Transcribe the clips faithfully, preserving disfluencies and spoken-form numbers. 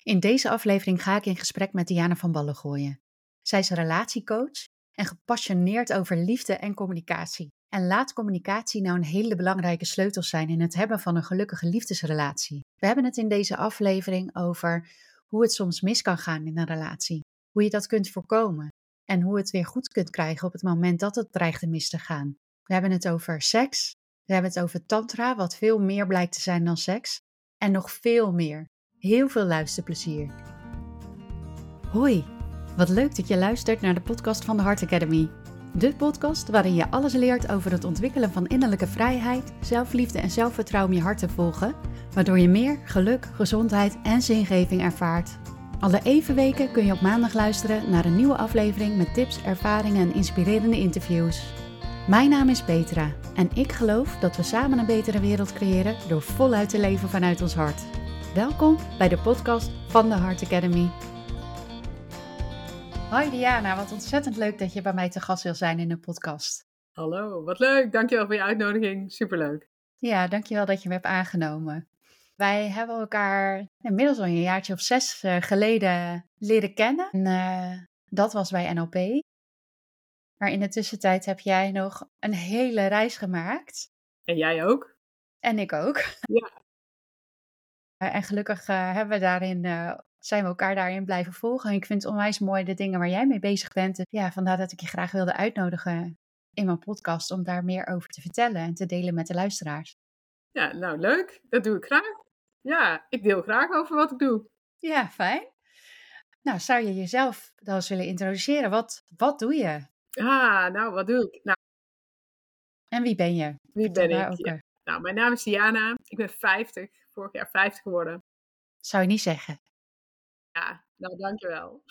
In deze aflevering ga ik in gesprek met Diana van Ballengooien. Zij is relatiecoach en gepassioneerd over liefde en communicatie. En laat communicatie nou een hele belangrijke sleutel zijn in het hebben van een gelukkige liefdesrelatie. We hebben het in deze aflevering over hoe het soms mis kan gaan in een relatie. Hoe je dat kunt voorkomen. En hoe het weer goed kunt krijgen op het moment dat het dreigt mis te gaan. We hebben het over seks. We hebben het over tantra, wat veel meer blijkt te zijn dan seks. En nog veel meer. Heel veel luisterplezier. Hoi, wat leuk dat je luistert naar de podcast van de Heart Academy. De podcast waarin je alles leert over het ontwikkelen van innerlijke vrijheid, zelfliefde en zelfvertrouwen om je hart te volgen, waardoor je meer geluk, gezondheid en zingeving ervaart. Alle even weken kun je op maandag luisteren naar een nieuwe aflevering met tips, ervaringen en inspirerende interviews. Mijn naam is Petra en ik geloof dat we samen een betere wereld creëren door voluit te leven vanuit ons hart. Welkom bij de podcast van de Heart Academy. Hoi Diana, wat ontzettend leuk dat je bij mij te gast wil zijn in de podcast. Hallo, wat leuk. Dankjewel voor je uitnodiging. Superleuk. Ja, dankjewel dat je me hebt aangenomen. Wij hebben elkaar inmiddels al een jaartje of zes uh, geleden leren kennen. En, uh, dat was bij N L P. Maar in de tussentijd heb jij nog een hele reis gemaakt. En jij ook? En ik ook. Ja. Uh, en gelukkig uh, hebben we daarin, uh, zijn we elkaar daarin blijven volgen. En ik vind het onwijs mooi de dingen waar jij mee bezig bent. Dus ja, vandaar dat ik je graag wilde uitnodigen in mijn podcast om daar meer over te vertellen en te delen met de luisteraars. Ja, nou leuk. Dat doe ik graag. Ja, ik deel graag over wat ik doe. Ja, fijn. Nou, zou je jezelf dan eens willen introduceren? Wat, wat doe je? Ah, nou, wat doe ik? Nou, en wie ben je? Wie Vertel ben daar ik? Ook, ja. Nou, mijn naam is Diana. Ik ben vijftig. Vorig jaar vijftig geworden. Zou je niet zeggen? Ja, nou, dankjewel.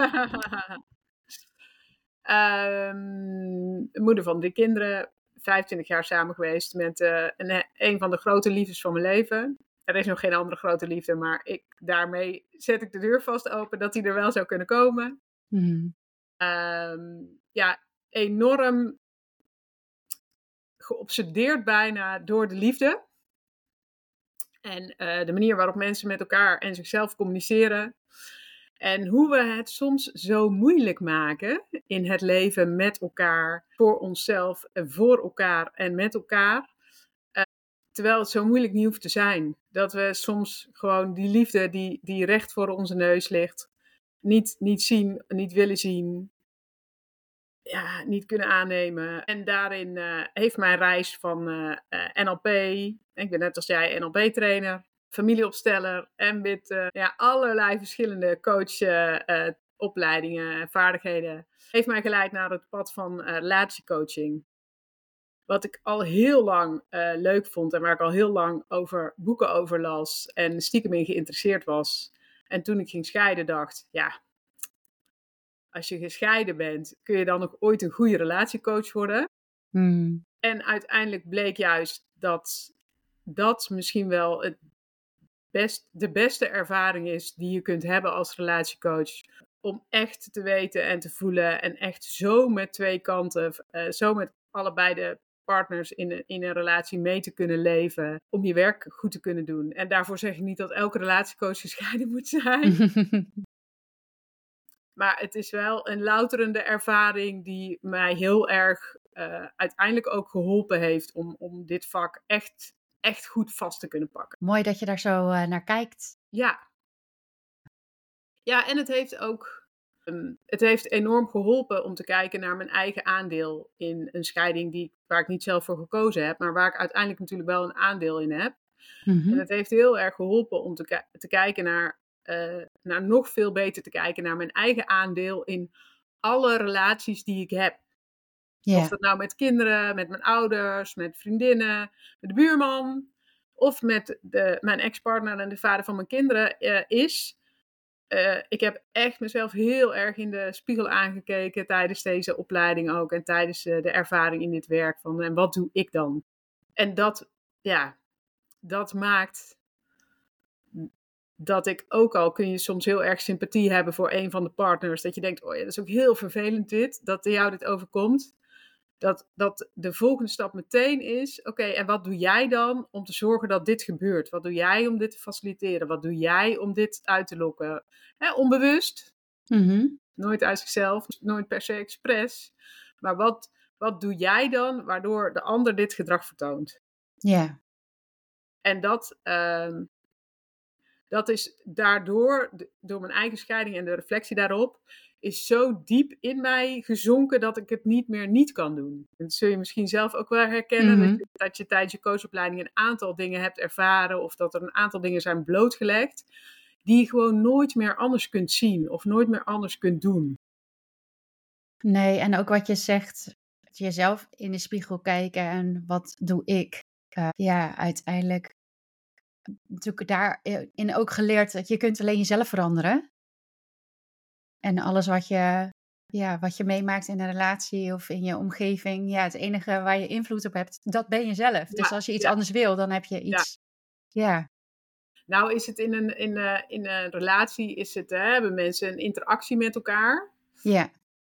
um, moeder van drie kinderen. vijfentwintig jaar samen geweest met uh, een, een van de grote liefdes van mijn leven. Er is nog geen andere grote liefde, maar ik, daarmee zet ik de deur vast open dat die er wel zou kunnen komen. Hmm. Um, ja, enorm geobsedeerd bijna door de liefde. En uh, de manier waarop mensen met elkaar en zichzelf communiceren. En hoe we het soms zo moeilijk maken in het leven met elkaar, voor onszelf, en voor elkaar en met elkaar. Uh, terwijl het zo moeilijk niet hoeft te zijn. Dat we soms gewoon die liefde die, die recht voor onze neus ligt, niet, niet zien, niet willen zien. Ja, niet kunnen aannemen. En daarin uh, heeft mijn reis van uh, uh, N L P, ik ben net als jij N L P-trainer, familieopsteller en met uh, ja, allerlei verschillende coachopleidingen uh, uh, en vaardigheden, heeft mij geleid naar het pad van uh, relatiecoaching. Wat ik al heel lang uh, leuk vond en waar ik al heel lang over boeken over las en stiekem in geïnteresseerd was. En toen ik ging scheiden dacht, ja, als je gescheiden bent, kun je dan nog ooit een goede relatiecoach worden? Hmm. En uiteindelijk bleek juist dat dat misschien wel het best, de beste ervaring is die je kunt hebben als relatiecoach. Om echt te weten en te voelen en echt zo met twee kanten, uh, zo met allebei de partners in een, in een relatie mee te kunnen leven. Om je werk goed te kunnen doen. En daarvoor zeg ik niet dat elke relatiecoach gescheiden moet zijn. Maar het is wel een louterende ervaring die mij heel erg uh, uiteindelijk ook geholpen heeft om, om dit vak echt, echt goed vast te kunnen pakken. Mooi dat je daar zo uh, naar kijkt. Ja. Ja, en het heeft ook um, het heeft enorm geholpen om te kijken naar mijn eigen aandeel in een scheiding die, waar ik niet zelf voor gekozen heb, maar waar ik uiteindelijk natuurlijk wel een aandeel in heb. Mm-hmm. En het heeft heel erg geholpen om te, ki- te kijken naar Uh, naar nog veel beter te kijken naar mijn eigen aandeel in alle relaties die ik heb. Yeah. Of dat nou met kinderen, met mijn ouders, met vriendinnen, met de buurman, of met de, mijn ex-partner en de vader van mijn kinderen uh, is. Uh, ik heb echt mezelf heel erg in de spiegel aangekeken tijdens deze opleiding ook en tijdens uh, de ervaring in dit werk van en wat doe ik dan? En dat, ja, dat maakt dat ik ook al, kun je soms heel erg sympathie hebben voor een van de partners. Dat je denkt, oh ja, dat is ook heel vervelend dit, dat jou dit overkomt. Dat, dat de volgende stap meteen is, oké, okay, en wat doe jij dan om te zorgen dat dit gebeurt? Wat doe jij om dit te faciliteren? Wat doe jij om dit uit te lokken? Hè, onbewust, Mm-hmm. nooit uit zichzelf, nooit per se expres. Maar wat, wat doe jij dan waardoor de ander dit gedrag vertoont? Ja. Yeah. En dat, uh, dat is daardoor, door mijn eigen scheiding en de reflectie daarop, is zo diep in mij gezonken dat ik het niet meer niet kan doen. Dat zul je misschien zelf ook wel herkennen, Mm-hmm. dat, je, dat je tijdens je coachopleiding een aantal dingen hebt ervaren of dat er een aantal dingen zijn blootgelegd die je gewoon nooit meer anders kunt zien of nooit meer anders kunt doen. Nee, en ook wat je zegt, jezelf in de spiegel kijken en wat doe ik? Uh, ja, uiteindelijk natuurlijk daarin ook geleerd dat je kunt alleen jezelf veranderen. En alles wat je, ja, wat je meemaakt in een relatie of in je omgeving, ja, het enige waar je invloed op hebt, dat ben je zelf. Ja, dus als je iets ja. anders wil, dan heb je iets, ja. ja. Nou is het in een, in, uh, in een relatie, is het, hè, hebben mensen een interactie met elkaar. Ja.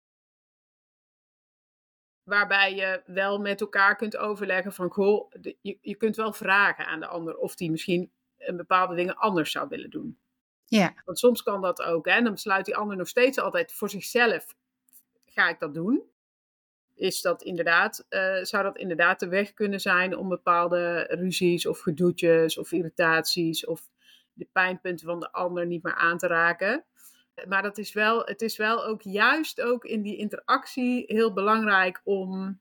Waarbij je wel met elkaar kunt overleggen van, goh, de, je, je kunt wel vragen aan de ander of die misschien een bepaalde dingen anders zou willen doen. Ja. Want soms kan dat ook, hè. En dan besluit die ander nog steeds altijd voor zichzelf, ga ik dat doen? Is dat inderdaad, uh, zou dat inderdaad de weg kunnen zijn om bepaalde ruzies of gedoetjes of irritaties of de pijnpunten van de ander niet meer aan te raken? Maar dat is wel, het is wel ook juist ook in die interactie heel belangrijk om,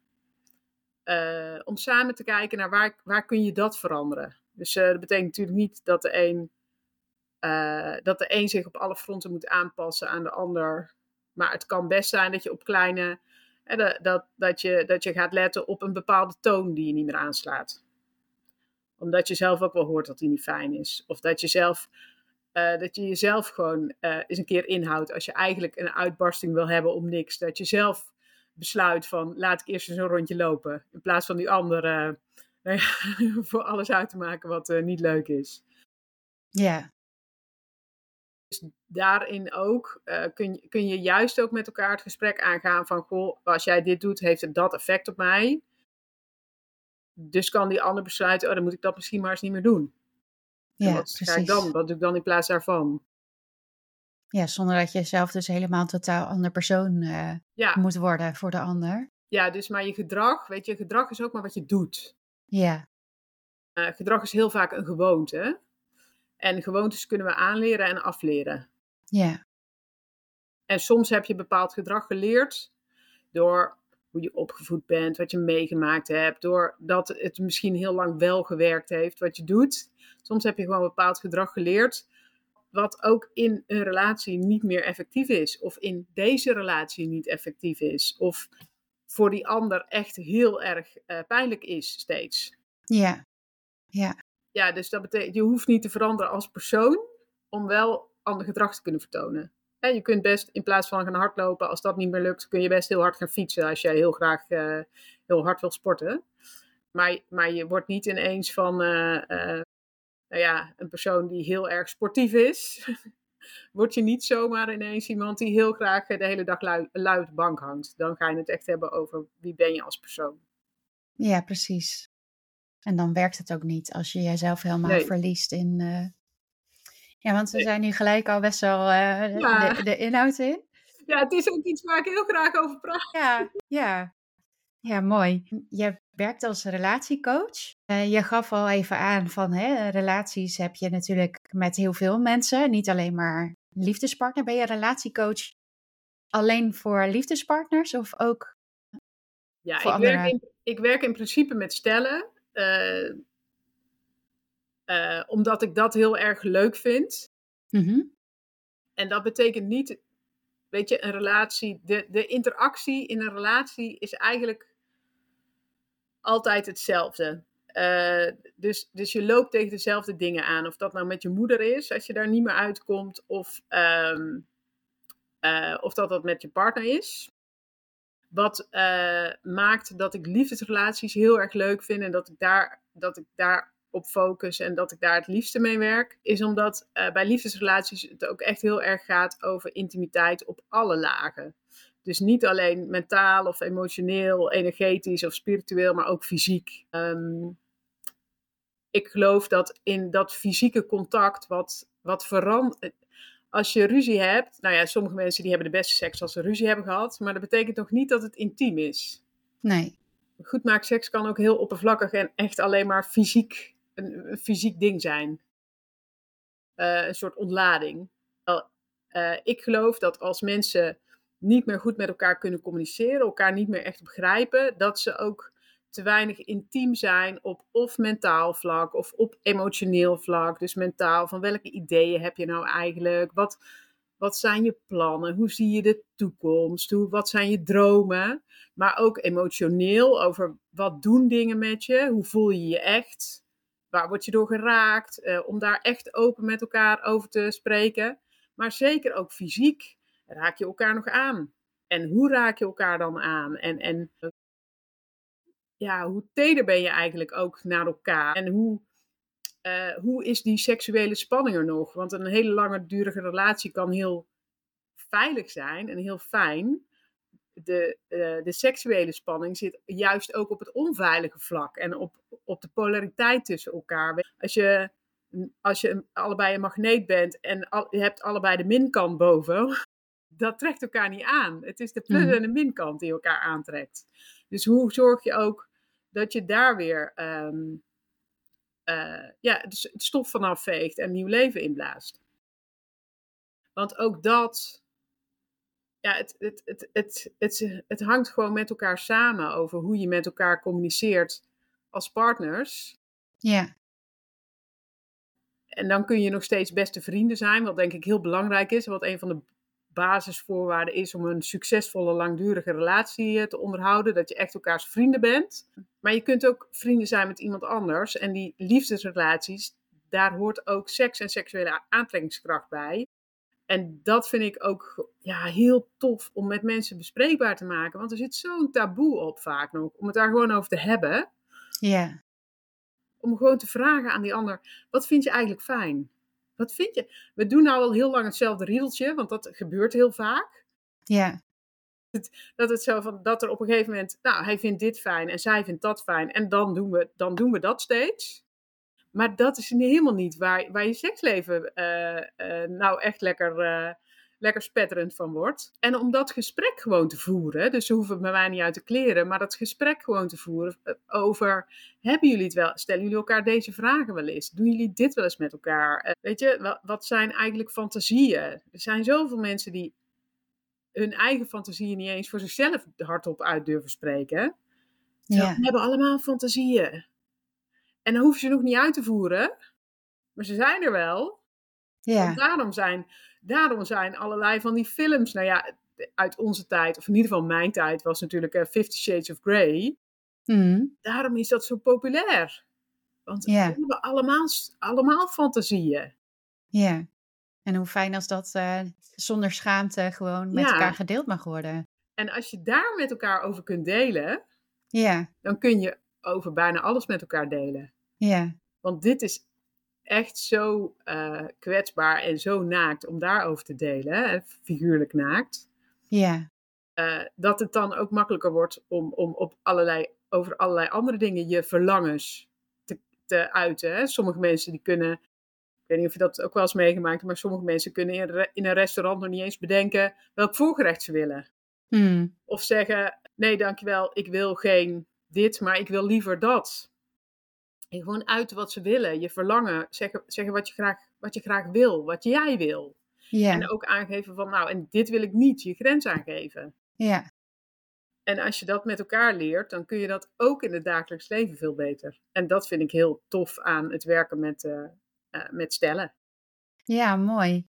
uh, om samen te kijken naar waar, waar kun je dat veranderen. Dus uh, dat betekent natuurlijk niet dat de een, uh, dat de een zich op alle fronten moet aanpassen aan de ander. Maar het kan best zijn dat je op kleine, uh, dat, dat, je, dat je gaat letten op een bepaalde toon die je niet meer aanslaat. Omdat je zelf ook wel hoort dat die niet fijn is. Of dat je zelf... Uh, dat je jezelf gewoon uh, eens een keer inhoudt als je eigenlijk een uitbarsting wil hebben om niks. Dat je zelf besluit van, laat ik eerst eens een rondje lopen. In plaats van die ander uh, nou ja, voor alles uit te maken wat uh, niet leuk is. Ja. Dus daarin ook uh, kun, je, kun je juist ook met elkaar het gesprek aangaan van, goh, als jij dit doet, heeft het dat effect op mij. Dus kan die ander besluiten, oh, dan moet ik dat misschien maar eens niet meer doen. Ja, en wat precies. ga ik dan? Wat doe ik dan in plaats daarvan? Ja, zonder dat je zelf dus helemaal een totaal andere persoon uh, ja. moet worden voor de ander. Ja, dus maar je gedrag, weet je, gedrag is ook maar wat je doet. Ja. Uh, gedrag is heel vaak een gewoonte. En gewoontes kunnen we aanleren en afleren. Ja. En soms heb je bepaald gedrag geleerd door hoe je opgevoed bent, wat je meegemaakt hebt, doordat het misschien heel lang wel gewerkt heeft wat je doet. Soms heb je gewoon bepaald gedrag geleerd wat ook in een relatie niet meer effectief is. Of in deze relatie niet effectief is. Of voor die ander echt heel erg uh, pijnlijk is steeds. Ja. Ja. Ja, dus dat betekent, je hoeft niet te veranderen als persoon om wel ander gedrag te kunnen vertonen. En je kunt best in plaats van gaan hardlopen, als dat niet meer lukt, kun je best heel hard gaan fietsen als jij heel graag uh, heel hard wil sporten. Maar, maar je wordt niet ineens van uh, uh, nou ja, een persoon die heel erg sportief is. Word je niet zomaar ineens iemand die heel graag de hele dag lui, lui op de bank hangt. Dan ga je het echt hebben over wie ben je als persoon. Ja, precies. En dan werkt het ook niet als je jezelf helemaal nee. verliest in... Uh... Ja, want we nee. zijn nu gelijk al best wel uh, ja. de, de inhoud in. Ja, het is ook iets waar ik heel graag over praat. Ja, ja. Ja, mooi. Je werkt als relatiecoach. Uh, je gaf al even aan van hè, relaties heb je natuurlijk met heel veel mensen. Niet alleen maar liefdespartner. Ben je relatiecoach alleen voor liefdespartners of ook ja, voor ik andere? Werk in, ik werk in principe met stellen. Uh, uh, omdat ik dat heel erg leuk vind. Mm-hmm. En dat betekent niet, weet je, een relatie. De, de interactie in een relatie is eigenlijk altijd hetzelfde. Uh, dus, dus je loopt tegen dezelfde dingen aan. Of dat nou met je moeder is, als je daar niet meer uitkomt. Of, um, uh, of dat dat met je partner is. Wat uh, maakt dat ik liefdesrelaties heel erg leuk vind. En dat ik daar, dat ik daar op focus. En dat ik daar het liefste mee werk. Is omdat uh, bij liefdesrelaties het ook echt heel erg gaat over intimiteit op alle lagen. Dus niet alleen mentaal of emotioneel, energetisch of spiritueel, maar ook fysiek. Um, ik geloof dat in dat fysieke contact wat, wat verandert. Als je ruzie hebt, nou ja, sommige mensen die hebben de beste seks als ze ruzie hebben gehad, maar dat betekent nog niet dat het intiem is. Nee. Goedmaakseks kan ook heel oppervlakkig en echt alleen maar fysiek, een, een fysiek ding zijn. Uh, een soort ontlading. Uh, ik geloof dat als mensen niet meer goed met elkaar kunnen communiceren, elkaar niet meer echt begrijpen, dat ze ook te weinig intiem zijn op of mentaal vlak of op emotioneel vlak. Dus mentaal, van welke ideeën heb je nou eigenlijk? Wat, wat zijn je plannen? Hoe zie je de toekomst? Hoe, wat zijn je dromen? Maar ook emotioneel over wat doen dingen met je? Hoe voel je je echt? Waar word je door geraakt? Uh, om daar echt open met elkaar over te spreken. Maar zeker ook fysiek. Raak je elkaar nog aan? En hoe raak je elkaar dan aan? En, en ja, hoe teder ben je eigenlijk ook naar elkaar? En hoe, uh, hoe is die seksuele spanning er nog? Want een hele langdurige relatie kan heel veilig zijn en heel fijn. De, uh, de seksuele spanning zit juist ook op het onveilige vlak. En op, op de polariteit tussen elkaar. Als je, als je allebei een magneet bent en al, je hebt allebei de minkant boven, dat trekt elkaar niet aan. Het is de plus- en de minkant die elkaar aantrekt. Dus hoe zorg je ook dat je daar weer um, uh, ja, het stof vanaf veegt en nieuw leven inblaast. Want ook dat, ja, het, het, het, het, het, het hangt gewoon met elkaar samen over hoe je met elkaar communiceert als partners. Ja. En dan kun je nog steeds beste vrienden zijn, wat denk ik heel belangrijk is. Wat een van de basisvoorwaarden is om een succesvolle, langdurige relatie te onderhouden. Dat je echt elkaars vrienden bent. Maar je kunt ook vrienden zijn met iemand anders. En die liefdesrelaties, daar hoort ook seks en seksuele aantrekkingskracht bij. En dat vind ik ook ja, heel tof om met mensen bespreekbaar te maken. Want er zit zo'n taboe op vaak nog. Om het daar gewoon over te hebben. Ja. Om gewoon te vragen aan die ander, wat vind je eigenlijk fijn? Wat vind je? We doen nou al heel lang hetzelfde riedeltje, want dat gebeurt heel vaak. Ja. Dat het zo van, dat er op een gegeven moment, nou, hij vindt dit fijn en zij vindt dat fijn. En dan doen we, dan doen we dat steeds. Maar dat is helemaal niet waar, waar je seksleven uh, uh, nou echt lekker, uh, lekker spetterend van wordt. En om dat gesprek gewoon te voeren, dus ze hoeven bij mij niet uit te kleren, maar dat gesprek gewoon te voeren over, hebben jullie het wel, stellen jullie elkaar deze vragen wel eens? Doen jullie dit wel eens met elkaar? Uh, weet je, wat, wat zijn eigenlijk fantasieën? Er zijn zoveel mensen die hun eigen fantasieën niet eens voor zichzelf hardop uit durven spreken. Ja. Ze hebben allemaal fantasieën. En dan hoeven ze nog niet uit te voeren. Maar ze zijn er wel. Ja. Want daarom zijn, daarom zijn allerlei van die films, nou ja, uit onze tijd, of in ieder geval mijn tijd, was natuurlijk uh, Fifty Shades of Grey. Mm. Daarom is dat zo populair. Want Ja. we hebben allemaal, allemaal fantasieën. Ja. En hoe fijn als dat uh, zonder schaamte gewoon met Ja. elkaar gedeeld mag worden. En als je daar met elkaar over kunt delen, ja. dan kun je over bijna alles met elkaar delen. Ja. Want dit is echt zo uh, kwetsbaar en zo naakt om daarover te delen, hè, figuurlijk naakt. Ja. Uh, dat het dan ook makkelijker wordt om, om op allerlei, over allerlei andere dingen je verlangens te, te uiten. Hè. Sommige mensen die kunnen, ik weet niet of je dat ook wel eens meegemaakt hebt, maar sommige mensen kunnen in, re, in een restaurant nog niet eens bedenken welk voorgerecht ze willen. Mm. Of zeggen, nee dankjewel, ik wil geen dit, maar ik wil liever dat. En gewoon uiten wat ze willen, je verlangen, zeggen, zeggen wat, je graag, wat je graag wil, wat jij wil. Ja. En ook aangeven van, nou, en dit wil ik niet, je grens aangeven. Ja. En als je dat met elkaar leert, dan kun je dat ook in het dagelijks leven veel beter. En dat vind ik heel tof aan het werken met, uh, uh, met stellen. Ja, mooi.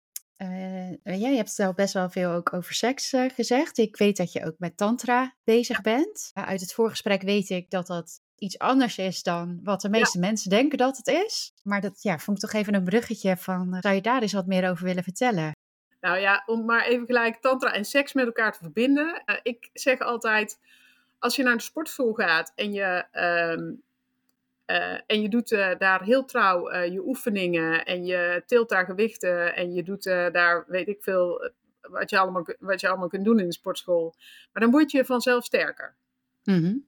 Uh, ja, je hebt zelf best wel veel ook over seks uh, gezegd. Ik weet dat je ook met tantra bezig bent. Uh, uit het voorgesprek weet ik dat dat iets anders is dan wat de meeste ja. mensen denken dat het is. Maar dat ja, vond ik toch even een bruggetje van, uh, zou je daar eens wat meer over willen vertellen? Nou ja, om maar even gelijk tantra en seks met elkaar te verbinden. Uh, ik zeg altijd, als je naar de sportschool gaat en je, uh, uh, en je doet uh, daar heel trouw uh, je oefeningen en je tilt daar gewichten en je doet uh, daar, weet ik veel, wat je allemaal, wat je allemaal kunt doen in de sportschool. Maar dan word je vanzelf sterker. Mm-hmm.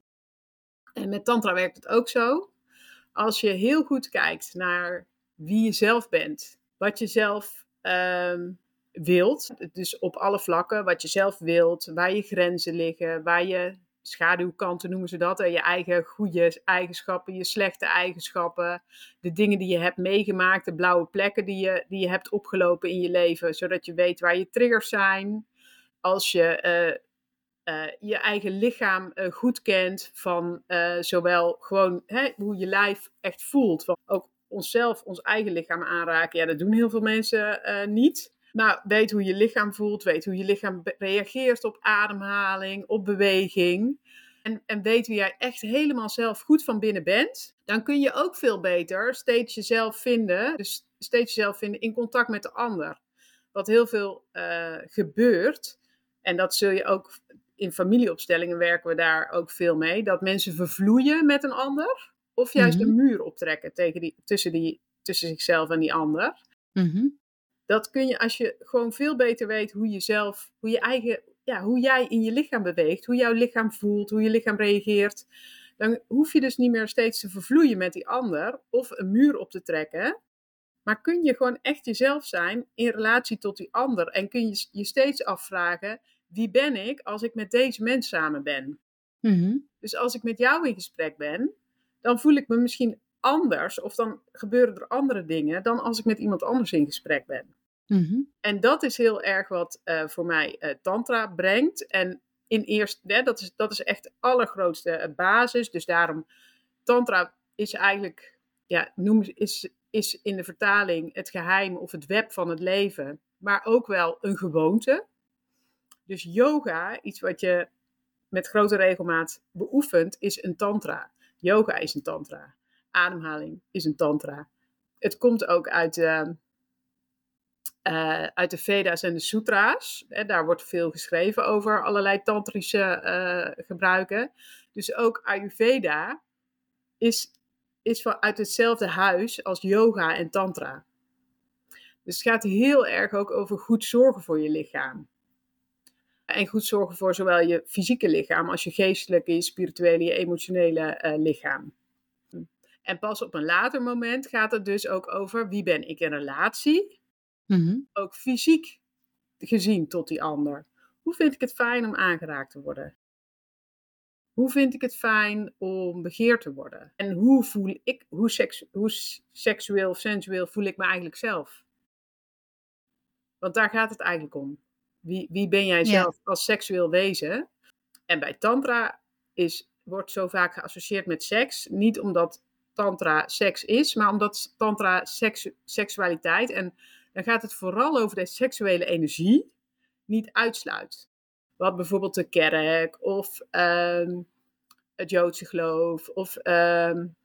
En met tantra werkt het ook zo. Als je heel goed kijkt naar wie je zelf bent, wat je zelf uh, wilt, dus op alle vlakken, wat je zelf wilt, waar je grenzen liggen, waar je schaduwkanten noemen ze dat, en je eigen goede eigenschappen, je slechte eigenschappen, de dingen die je hebt meegemaakt, de blauwe plekken die je, die je hebt opgelopen in je leven, zodat je weet waar je triggers zijn. Als je uh, uh, je eigen lichaam uh, goed kent, van uh, zowel gewoon hè, hoe je lijf echt voelt, van ook onszelf, ons eigen lichaam aanraken, ja, dat doen heel veel mensen uh, niet. Maar weet hoe je lichaam voelt, weet hoe je lichaam be- reageert op ademhaling, op beweging. En, en weet wie jij echt helemaal zelf goed van binnen bent. Dan kun je ook veel beter steeds jezelf vinden. Dus steeds jezelf vinden in contact met de ander. Wat heel veel uh, gebeurt. En dat zul je ook in familieopstellingen werken we daar ook veel mee. Dat mensen vervloeien met een ander. Of juist Mm-hmm. een muur optrekken tegen die, tussen, die, tussen zichzelf en die ander. Mm-hmm. Dat kun je als je gewoon veel beter weet hoe je zelf, hoe je eigen, ja, hoe jij in je lichaam beweegt, hoe jouw lichaam voelt, hoe je lichaam reageert. Dan hoef je dus niet meer steeds te vervloeien met die ander of een muur op te trekken. Maar kun je gewoon echt jezelf zijn in relatie tot die ander. En kun je je steeds afvragen, wie ben ik als ik met deze mens samen ben? Mm-hmm. Dus als ik met jou in gesprek ben, dan voel ik me misschien anders. Of dan gebeuren er andere dingen dan als ik met iemand anders in gesprek ben. Mm-hmm. En dat is heel erg wat uh, voor mij uh, tantra brengt. En in eerst, hè, dat, is, dat is echt de allergrootste uh, basis. Dus daarom, tantra is eigenlijk, ja, noem, is, is in de vertaling het geheim of het web van het leven. Maar ook wel een gewoonte. Dus yoga, iets wat je met grote regelmaat beoefent, is een tantra. Yoga is een tantra. Ademhaling is een tantra. Het komt ook uit... Uh, Uh, uit de Veda's en de Sutra's. Hè, daar wordt veel geschreven over allerlei tantrische uh, gebruiken. Dus ook Ayurveda is, is van, uit hetzelfde huis als yoga en tantra. Dus het gaat heel erg ook over goed zorgen voor je lichaam. En goed zorgen voor zowel je fysieke lichaam als je geestelijke, je spirituele, je emotionele uh, lichaam. En pas op een later moment gaat het dus ook over wie ben ik in relatie. Mm-hmm. Ook fysiek gezien tot die ander. Hoe vind ik het fijn om aangeraakt te worden? Hoe vind ik het fijn om begeerd te worden? En hoe voel ik, hoe, seks, hoe seksueel of sensueel voel ik me eigenlijk zelf? Want daar gaat het eigenlijk om. Wie, wie ben jij zelf Yeah. als seksueel wezen? En bij tantra is, wordt zo vaak geassocieerd met seks. Niet omdat tantra seks is, maar omdat tantra seks, seksualiteit... en dan gaat het vooral over de seksuele energie niet uitsluit. Wat bijvoorbeeld de kerk of um, het Joodse geloof of um,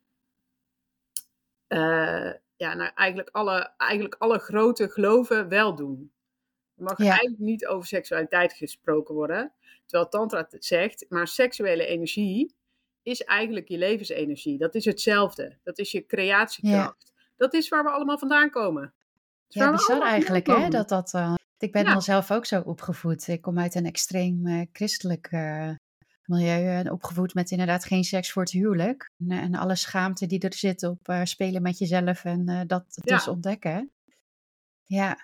uh, ja, nou, eigenlijk, alle, eigenlijk alle grote geloven wel doen. Er mag Ja. eigenlijk niet over seksualiteit gesproken worden, terwijl tantra het zegt, maar seksuele energie is eigenlijk je levensenergie. Dat is hetzelfde. Dat is je creatiekracht. Ja. Dat is waar we allemaal vandaan komen. Ja, bizar eigenlijk, hè? Dat dat, uh, ik ben ja. al zelf ook zo opgevoed. Ik kom uit een extreem uh, christelijk uh, milieu. En opgevoed met inderdaad geen seks voor het huwelijk. En, en alle schaamte die er zit op uh, spelen met jezelf en uh, dat dus Ja. ontdekken. Ja.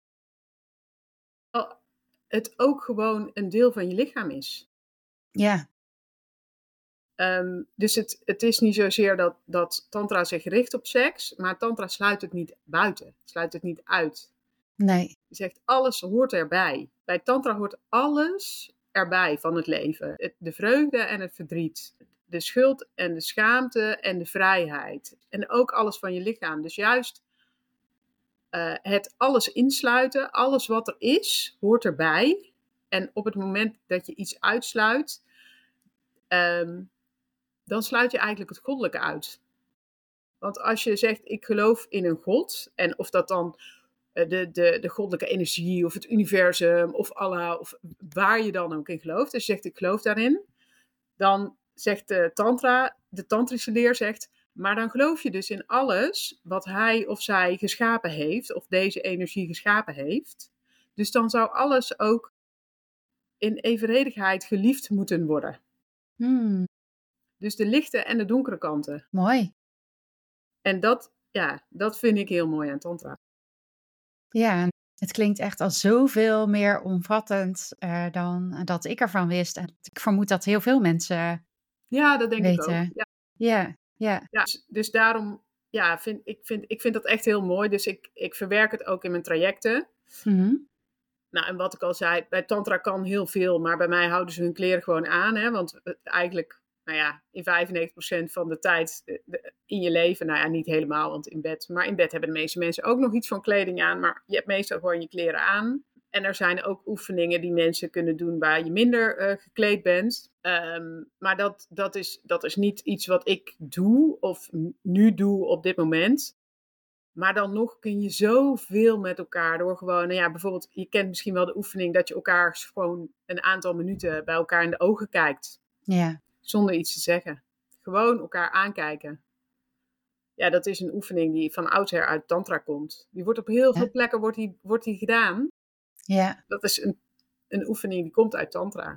Het ook gewoon een deel van je lichaam is. Ja. Um, dus het, het is niet zozeer dat, dat tantra zich richt op seks, maar tantra sluit het niet buiten, sluit het niet uit. Nee. Je zegt alles hoort erbij. Bij tantra hoort alles erbij van het leven. Het, de vreugde en het verdriet. De schuld en de schaamte en de vrijheid. En ook alles van je lichaam. Dus juist uh, het alles insluiten, alles wat er is, hoort erbij. En op het moment dat je iets uitsluit, um, dan sluit je eigenlijk het goddelijke uit. Want als je zegt, ik geloof in een God, en of dat dan de, de, de goddelijke energie, of het universum, of Allah, of waar je dan ook in gelooft, dus je zegt, ik geloof daarin, dan zegt de tantra, de tantrische leer zegt, maar dan geloof je dus in alles wat hij of zij geschapen heeft, of deze energie geschapen heeft. Dus dan zou alles ook in evenredigheid geliefd moeten worden. Hmm, Dus de lichte en de donkere kanten. mooi. En dat, ja, dat vind ik heel mooi aan tantra. Ja, het klinkt echt al zoveel meer omvattend uh, dan dat ik ervan wist. En ik vermoed dat heel veel mensen Ja, dat denk ik ook. weten. Ja, Ja, ja. ja, dus, dus daarom ja, vind ik, vind, ik vind dat echt heel mooi. Dus ik, ik verwerk het ook in mijn trajecten. Mhm. Nou, en wat ik al zei, bij tantra kan heel veel, maar bij mij houden ze hun kleren gewoon aan. Hè? Want het, eigenlijk, nou ja, in vijfennegentig procent van de tijd de, de, in je leven, nou ja, niet helemaal, want in bed, maar in bed hebben de meeste mensen ook nog iets van kleding aan, maar je hebt meestal gewoon je kleren aan. En er zijn ook oefeningen die mensen kunnen doen waar je minder uh, gekleed bent. Um, maar dat, dat, is, dat is niet iets wat ik doe of nu doe op dit moment. Maar dan nog kun je zoveel met elkaar door gewoon, nou ja, bijvoorbeeld, je kent misschien wel de oefening dat je elkaar gewoon een aantal minuten bij elkaar in de ogen kijkt. Ja. Zonder iets te zeggen. Gewoon elkaar aankijken. Ja, dat is een oefening die van oudsher uit tantra komt. Die wordt op heel Ja. veel plekken wordt die, wordt die gedaan. Ja. Dat is een, een oefening die komt uit tantra.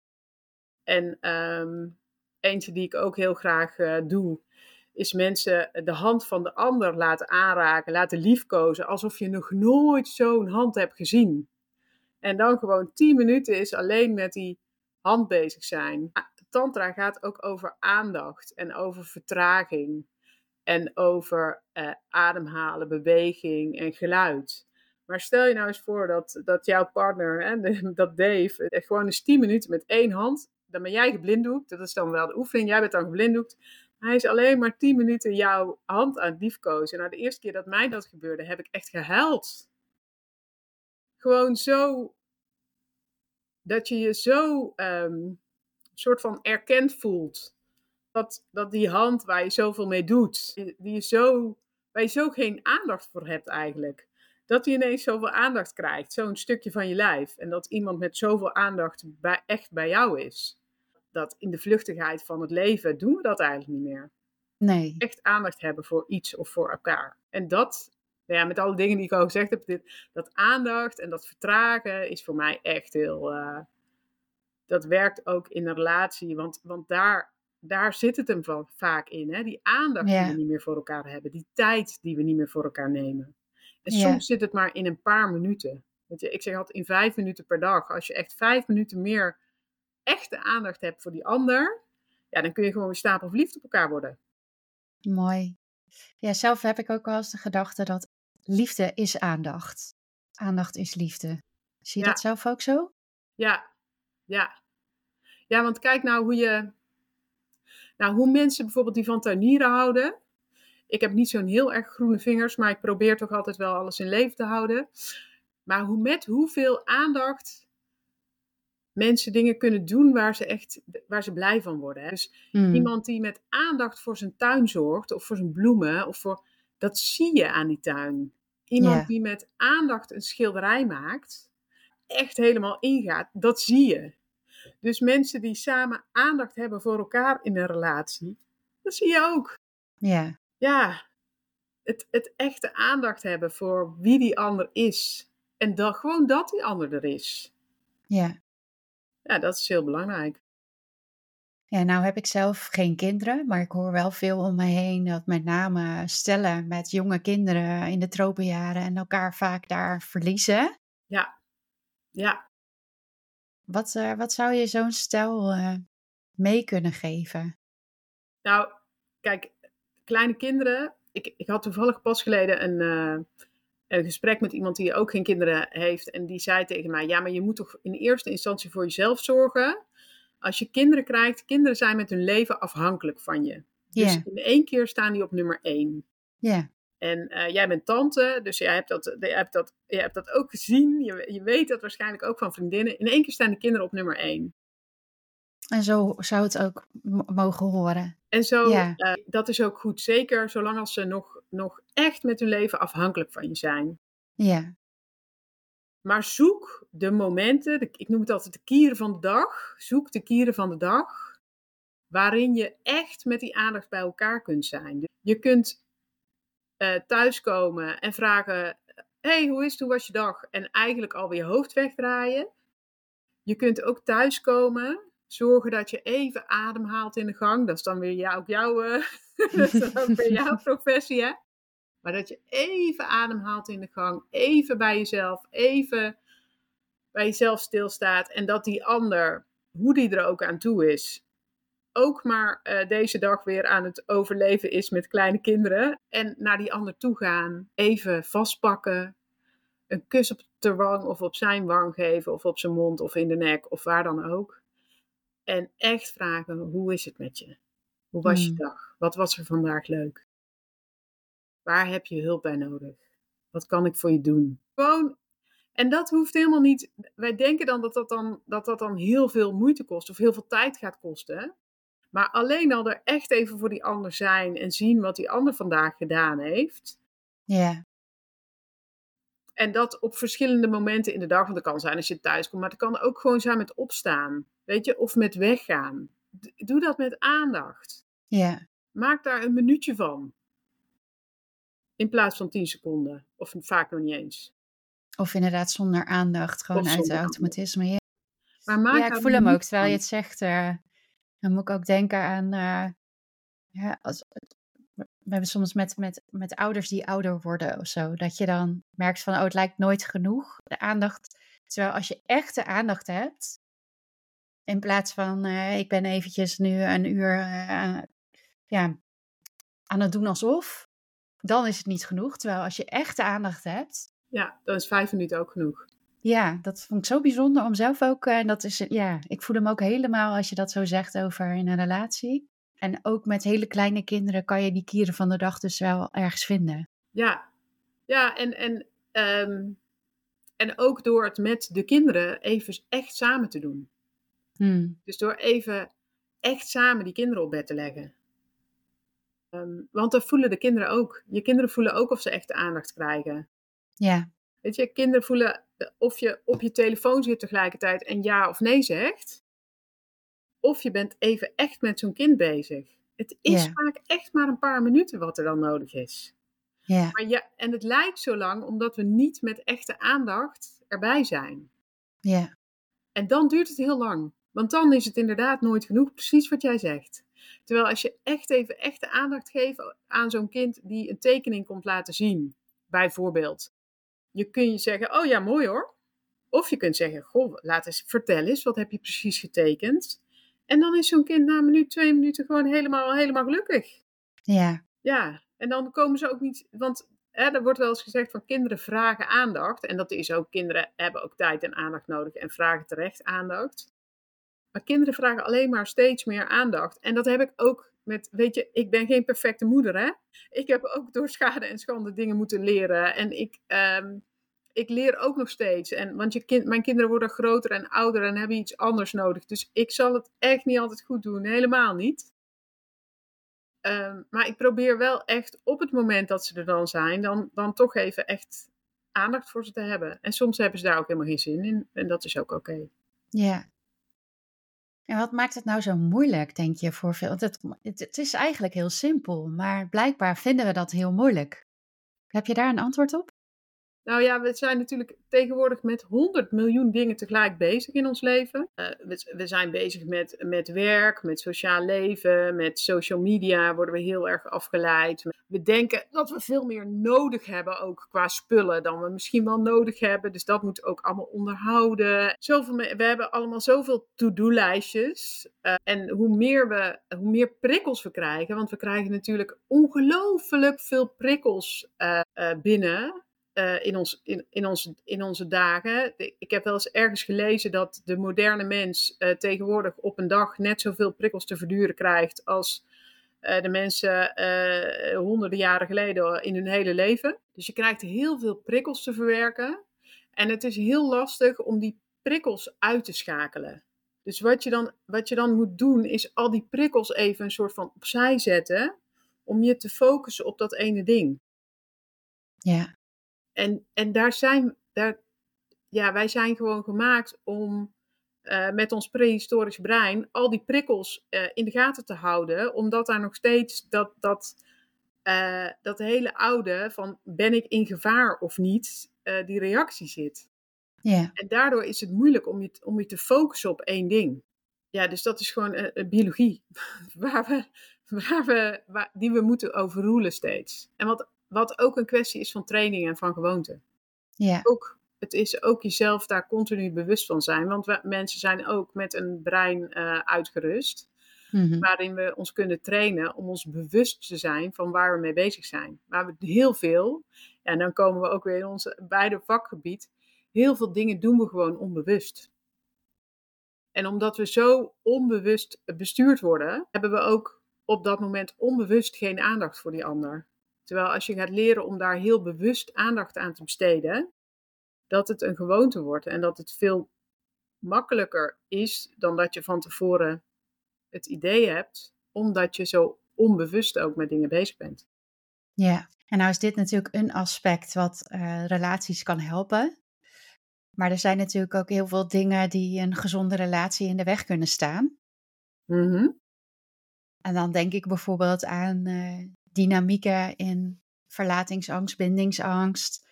En um, eentje die ik ook heel graag uh, doe, is mensen de hand van de ander laten aanraken, laten liefkozen, alsof je nog nooit zo'n hand hebt gezien. En dan gewoon tien minuten is alleen met die hand bezig zijn. Tantra gaat ook over aandacht en over vertraging. En over uh, ademhalen, beweging en geluid. Maar stel je nou eens voor dat, dat jouw partner, hè, de, dat Dave, echt gewoon eens tien minuten met één hand, dan ben jij geblinddoekt. Dat is dan wel de oefening, jij bent dan geblinddoekt. Hij is alleen maar tien minuten jouw hand aan het liefkozen. Nou, de eerste keer dat mij dat gebeurde, heb ik echt gehuild. Gewoon zo, dat je je zo um, soort van erkend voelt. Dat, dat die hand waar je zoveel mee doet, die je zo, waar je zo geen aandacht voor hebt eigenlijk. Dat die ineens zoveel aandacht krijgt, zo'n stukje van je lijf. En dat iemand met zoveel aandacht bij, echt bij jou is. Dat in de vluchtigheid van het leven doen we dat eigenlijk niet meer. Nee. Echt aandacht hebben voor iets of voor elkaar. En dat, ja, met alle dingen die ik al gezegd heb, dit, dat aandacht en dat vertragen is voor mij echt heel... Uh, dat werkt ook in een relatie, want, want daar... Daar zit het hem van, vaak in. Hè? Die aandacht Ja. die we niet meer voor elkaar hebben. Die tijd die we niet meer voor elkaar nemen. En Ja. soms zit het maar in een paar minuten. Weet je, ik zeg altijd in vijf minuten per dag. Als je echt vijf minuten meer echte aandacht hebt voor die ander. Ja, dan kun je gewoon weer stapel verliefd op elkaar worden. Mooi. Ja, zelf heb ik ook wel eens de gedachte dat liefde is aandacht. Aandacht is liefde. Zie je ja. dat zelf ook zo? Ja, ja. Ja, want kijk nou hoe je... Nou, hoe mensen bijvoorbeeld die van tuinieren houden. Ik heb niet zo'n heel erg groene vingers, maar ik probeer toch altijd wel alles in leven te houden. Maar hoe, met hoeveel aandacht mensen dingen kunnen doen waar ze echt waar ze blij van worden. Hè? Dus Mm. iemand die met aandacht voor zijn tuin zorgt, of voor zijn bloemen, of voor, dat zie je aan die tuin. Iemand Ja. die met aandacht een schilderij maakt, echt helemaal ingaat, dat zie je. Dus mensen die samen aandacht hebben voor elkaar in een relatie, dat zie je ook. Ja. Ja, het, het echte aandacht hebben voor wie die ander is. En dan gewoon dat die ander er is. Ja. Ja, dat is heel belangrijk. Ja, nou heb ik zelf geen kinderen, maar ik hoor wel veel om me heen dat met name stellen met jonge kinderen in de tropenjaren en elkaar vaak daar verliezen. Ja, ja. Wat, uh, wat zou je zo'n stel uh, mee kunnen geven? Nou, kijk, kleine kinderen. Ik, ik had toevallig pas geleden een, uh, een gesprek met iemand die ook geen kinderen heeft. En die zei tegen mij, ja, maar je moet toch in eerste instantie voor jezelf zorgen. Als je kinderen krijgt, kinderen zijn met hun leven afhankelijk van je. Dus Yeah. in één keer staan die op nummer één. Ja. Yeah. En uh, jij bent tante, dus jij hebt dat, jij hebt dat, jij hebt dat ook gezien. Je, je weet dat waarschijnlijk ook van vriendinnen. In één keer staan de kinderen op nummer één. En zo zou het ook m- mogen horen. En zo, Ja. uh, dat is ook goed. Zeker zolang als ze nog, nog echt met hun leven afhankelijk van je zijn. Ja. Maar zoek de momenten, de, ik noem het altijd de kieren van de dag. Zoek de kieren van de dag waarin je echt met die aandacht bij elkaar kunt zijn. Je kunt uh, thuiskomen en vragen, hey, hoe is het, hoe was je dag? En eigenlijk alweer je hoofd wegdraaien. Je kunt ook thuiskomen. Zorgen dat je even ademhaalt in de gang. Dat is dan weer jou, ook, jouw, uh, dat is dan ook weer jouw professie, hè? Maar dat je even ademhaalt in de gang. Even bij jezelf. Even bij jezelf stilstaat. En dat die ander, hoe die er ook aan toe is, ook maar uh, deze dag weer aan het overleven is met kleine kinderen. En naar die ander toe gaan. Even vastpakken. Een kus op de wang of op zijn wang geven. Of op zijn mond of in de nek. Of waar dan ook. En echt vragen, hoe is het met je? Hoe was je Hmm. dag? Wat was er vandaag leuk? Waar heb je hulp bij nodig? Wat kan ik voor je doen? Gewoon, en dat hoeft helemaal niet. Wij denken dan dat dat dan, dat dat dan heel veel moeite kost of heel veel tijd gaat kosten. Maar alleen al er echt even voor die ander zijn en zien wat die ander vandaag gedaan heeft. Ja. En dat op verschillende momenten in de dag. Want dat kan zijn als je thuis komt, maar het kan ook gewoon zijn met opstaan. Weet je, of met weggaan. D- Doe dat met aandacht. Ja. Maak daar een minuutje van. In plaats van tien seconden. Of vaak nog niet eens. Of inderdaad zonder aandacht, gewoon Of uit zonder de aandacht. automatisme. Ja, Maar maak ja ik daar voel een hem ook. minuutje Terwijl je van. het zegt, uh, dan moet ik ook denken aan... Uh, ja, als, we hebben soms met, met, met ouders die ouder worden of zo. Dat je dan merkt van, oh, het lijkt nooit genoeg, de aandacht. Terwijl als je echt de aandacht hebt... In plaats van, uh, ik ben eventjes nu een uur uh, ja, aan het doen alsof... Dan is het niet genoeg. Terwijl als je echt de aandacht hebt... Ja, dan is vijf minuten ook genoeg. Ja, dat vond ik zo bijzonder om zelf ook... En dat is, ja, ik voel hem ook helemaal als je dat zo zegt over in een relatie. En ook met hele kleine kinderen kan je die kieren van de dag dus wel ergens vinden. Ja, ja en, en, um, en ook door het met de kinderen even echt samen te doen. Hmm. Dus door even echt samen die kinderen op bed te leggen. Um, want dat voelen de kinderen ook. Je kinderen voelen ook of ze echt de aandacht krijgen. Ja. Weet je, kinderen voelen of je op je telefoon zit tegelijkertijd en ja of nee zegt. Of je bent even echt met zo'n kind bezig. Het is Ja. vaak echt maar een paar minuten wat er dan nodig is. Ja. Maar ja, en het lijkt zo lang omdat we niet met echte aandacht erbij zijn. Ja. En dan duurt het heel lang. Want dan is het inderdaad nooit genoeg, precies wat jij zegt. Terwijl als je echt even echte aandacht geeft aan zo'n kind die een tekening komt laten zien, bijvoorbeeld. Je kunt je zeggen, oh ja, mooi hoor. Of je kunt zeggen, goh, laat eens, vertel eens, wat heb je precies getekend? En dan is zo'n kind na een minuut, twee minuten gewoon helemaal, helemaal gelukkig. Ja. Ja, en dan komen ze ook niet, want hè, er wordt wel eens gezegd van kinderen vragen aandacht. En dat is ook, kinderen hebben ook tijd en aandacht nodig en vragen terecht aandacht. Maar kinderen vragen alleen maar steeds meer aandacht. En dat heb ik ook met, weet je, ik ben geen perfecte moeder, hè. Ik heb ook door schade en schande dingen moeten leren. En ik, um, ik leer ook nog steeds. En, want je kind, mijn kinderen worden groter en ouder en hebben iets anders nodig. Dus ik zal het echt niet altijd goed doen, helemaal niet. Um, maar ik probeer wel echt op het moment dat ze er dan zijn, dan, dan toch even echt aandacht voor ze te hebben. En soms hebben ze daar ook helemaal geen zin in. En dat is ook oké. Okay. Ja. En wat maakt het nou zo moeilijk, denk je, voor veel? Want het, het, het is eigenlijk heel simpel, maar blijkbaar vinden we dat heel moeilijk. Heb je daar een antwoord op? Nou ja, we zijn natuurlijk tegenwoordig met honderd miljoen dingen tegelijk bezig in ons leven. Uh, we, we zijn bezig met, met werk, met sociaal leven, met social media worden we heel erg afgeleid. We denken dat we veel meer nodig hebben, ook qua spullen, dan we misschien wel nodig hebben. Dus dat moet ook allemaal onderhouden. Zoveel, we hebben allemaal zoveel to-do-lijstjes. Uh, en hoe meer, we, hoe meer prikkels we krijgen, want we krijgen natuurlijk ongelooflijk veel prikkels uh, uh, binnen. Uh, in, ons, in, in, ons, in onze dagen. Ik heb wel eens ergens gelezen dat de moderne mens uh, tegenwoordig op een dag net zoveel prikkels te verduren krijgt als uh, de mensen uh, honderden jaren geleden in hun hele leven. Dus je krijgt heel veel prikkels te verwerken. En het is heel lastig om die prikkels uit te schakelen. Dus wat je dan, wat je dan moet doen is al die prikkels even een soort van opzij zetten om je te focussen op dat ene ding. Ja. En, en daar zijn, daar, ja, wij zijn gewoon gemaakt om uh, met ons prehistorisch brein al die prikkels uh, in de gaten te houden. Omdat daar nog steeds dat, dat, uh, dat hele oude van ben ik in gevaar of niet, uh, die reactie zit. Ja. En daardoor is het moeilijk om je, om je te focussen op één ding. Ja, dus dat is gewoon uh, uh, biologie. waar we, waar we, waar, die we moeten overroelen steeds. En wat, wat ook een kwestie is van training en van gewoonte. Ja. Ook, het is ook jezelf daar continu bewust van zijn. Want we, mensen zijn ook met een brein uh, uitgerust. Mm-hmm. Waarin we ons kunnen trainen om ons bewust te zijn van waar we mee bezig zijn. Maar we heel veel, en dan komen we ook weer in ons beide vakgebied. Heel veel dingen doen we gewoon onbewust. En omdat we zo onbewust bestuurd worden, hebben we ook op dat moment onbewust geen aandacht voor die ander. Terwijl als je gaat leren om daar heel bewust aandacht aan te besteden, dat het een gewoonte wordt en dat het veel makkelijker is dan dat je van tevoren het idee hebt, omdat je zo onbewust ook met dingen bezig bent. Ja, en nou is dit natuurlijk een aspect wat uh, relaties kan helpen. Maar er zijn natuurlijk ook heel veel dingen die een gezonde relatie in de weg kunnen staan. Mm-hmm. En dan denk ik bijvoorbeeld aan uh, dynamieken in verlatingsangst, bindingsangst.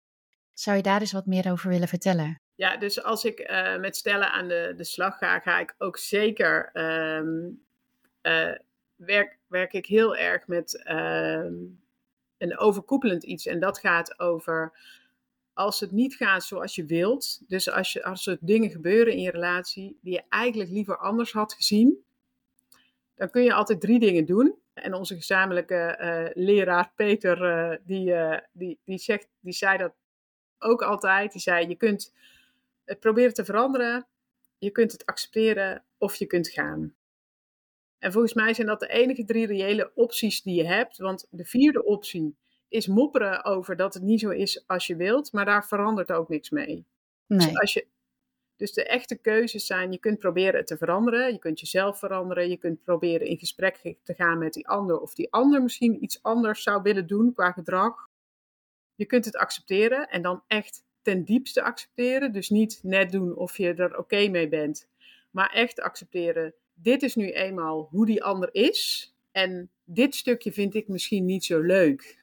Zou je daar eens wat meer over willen vertellen? Ja, dus als ik uh, met stellen aan de, de slag ga, ga ik ook zeker um, uh, werk, werk ik heel erg met um, een overkoepelend iets. En dat gaat over als het niet gaat zoals je wilt. Dus als, je, als er dingen gebeuren in je relatie die je eigenlijk liever anders had gezien, dan kun je altijd drie dingen doen. En onze gezamenlijke uh, leraar Peter, uh, die, uh, die, die, zegt, die zei dat ook altijd. Die zei, je kunt het proberen te veranderen, je kunt het accepteren of je kunt gaan. En volgens mij zijn dat de enige drie reële opties die je hebt. Want de vierde optie is mopperen over dat het niet zo is als je wilt, maar daar verandert ook niks mee. Nee. Dus, als je, dus de echte keuzes zijn, je kunt proberen het te veranderen, je kunt jezelf veranderen, je kunt proberen in gesprek te gaan met die ander of die ander misschien iets anders zou willen doen qua gedrag. Je kunt het accepteren en dan echt ten diepste accepteren. Dus niet net doen of je er oké okay mee bent. Maar echt accepteren. Dit is nu eenmaal hoe die ander is. En dit stukje vind ik misschien niet zo leuk.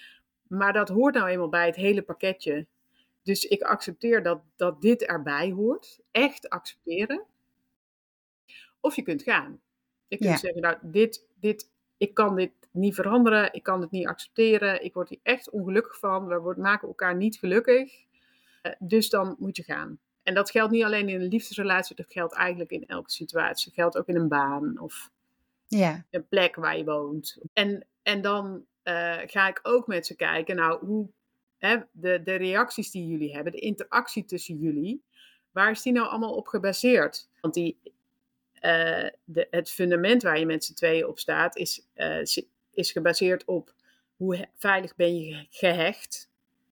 Maar dat hoort nou eenmaal bij het hele pakketje. Dus ik accepteer dat, dat dit erbij hoort. Echt accepteren. Of je kunt gaan. Je kunt ja. zeggen, nou, dit, dit, ik kan dit niet veranderen. Ik kan het niet accepteren. Ik word hier echt ongelukkig van. We worden, maken elkaar niet gelukkig. Uh, dus dan moet je gaan. En dat geldt niet alleen in een liefdesrelatie. Dat geldt eigenlijk in elke situatie. Dat geldt ook in een baan. Of ja. een plek waar je woont. En, en dan uh, ga ik ook met ze kijken. Nou, hoe, hè, de, de reacties die jullie hebben. De interactie tussen jullie. Waar is die nou allemaal op gebaseerd? Want die... Uh, de, het fundament waar je met z'n tweeën op staat is, uh, is gebaseerd op hoe he, veilig ben je gehecht.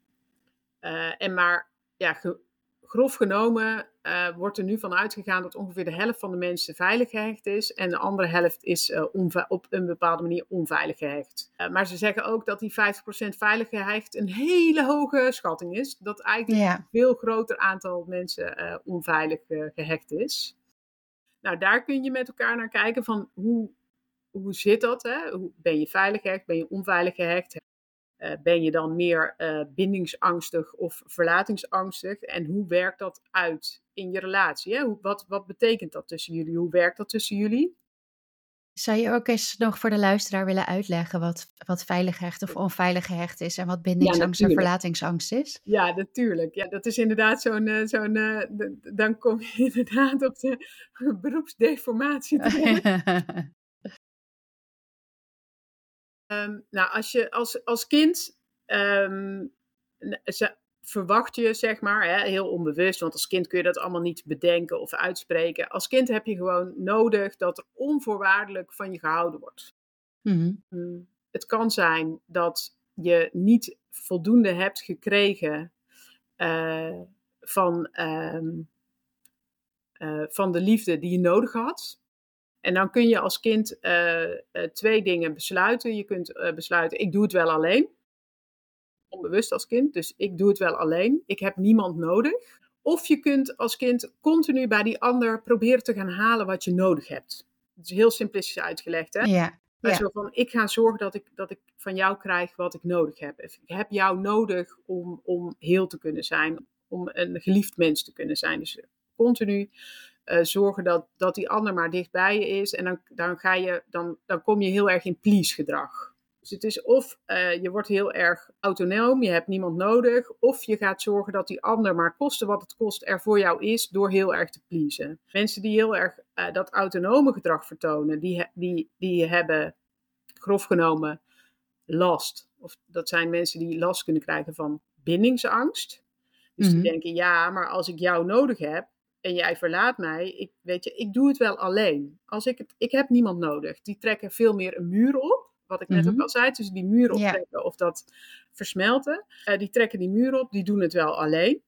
Uh, en maar ja, ge, grof genomen uh, wordt er nu van uitgegaan dat ongeveer de helft van de mensen veilig gehecht is en de andere helft is uh, onve- op een bepaalde manier onveilig gehecht. Uh, maar ze zeggen ook dat die vijftig procent veilig gehecht een hele hoge schatting is. Dat eigenlijk ja. een veel groter aantal mensen uh, onveilig uh, gehecht is. Nou, daar kun je met elkaar naar kijken van hoe, hoe zit dat? Hè? Hoe, ben je veilig gehecht? Ben je onveilig gehecht? Uh, ben je dan meer uh, bindingsangstig of verlatingsangstig? En hoe werkt dat uit in je relatie? Hè? Hoe, wat, wat betekent dat tussen jullie? Hoe werkt dat tussen jullie? Zou je ook eens nog voor de luisteraar willen uitleggen wat, wat veilig gehecht of onveilig gehecht is en wat bindingsangst ja, en verlatingsangst is? Ja, natuurlijk. Ja, dat is inderdaad zo'n, uh, zo'n uh, d- dan kom je inderdaad op de beroepsdeformatie terecht. um, nou, als je als, als kind um, ze, verwacht je, zeg maar, hè, heel onbewust, want als kind kun je dat allemaal niet bedenken of uitspreken. Als kind heb je gewoon nodig dat er onvoorwaardelijk van je gehouden wordt. Mm-hmm. Um, het kan zijn dat je niet voldoende hebt gekregen uh, van, um, uh, van de liefde die je nodig had. En dan kun je als kind uh, uh, twee dingen besluiten. Je kunt uh, besluiten, ik doe het wel alleen. Onbewust als kind, dus ik doe het wel alleen. Ik heb niemand nodig. Of je kunt als kind continu bij die ander proberen te gaan halen wat je nodig hebt. Dat is heel simplistisch uitgelegd, hè? Ja. Uh, Ja. zo van, ik ga zorgen dat ik, dat ik van jou krijg wat ik nodig heb. Ik heb jou nodig om, om heel te kunnen zijn. Om een geliefd mens te kunnen zijn. Dus continu uh, zorgen dat, dat die ander maar dichtbij je is. En dan, dan, ga je, dan, dan kom je heel erg in please gedrag. Dus het is of uh, je wordt heel erg autonoom, je hebt niemand nodig. Of je gaat zorgen dat die ander maar koste wat het kost er voor jou is door heel erg te pleasen. Mensen die heel erg uh, dat autonome gedrag vertonen, die, die, die hebben grof genomen last. Of dat zijn mensen die last kunnen krijgen van bindingsangst. Dus Mhm. die denken, ja, maar als ik jou nodig heb en jij verlaat mij, ik, weet je, ik doe het wel alleen. Als ik, het, ik heb niemand nodig. Die trekken veel meer een muur op. Wat ik net Mhm. ook al zei, tussen die muur Ja. optrekken of dat versmelten. Uh, die trekken die muur op, die doen het wel alleen.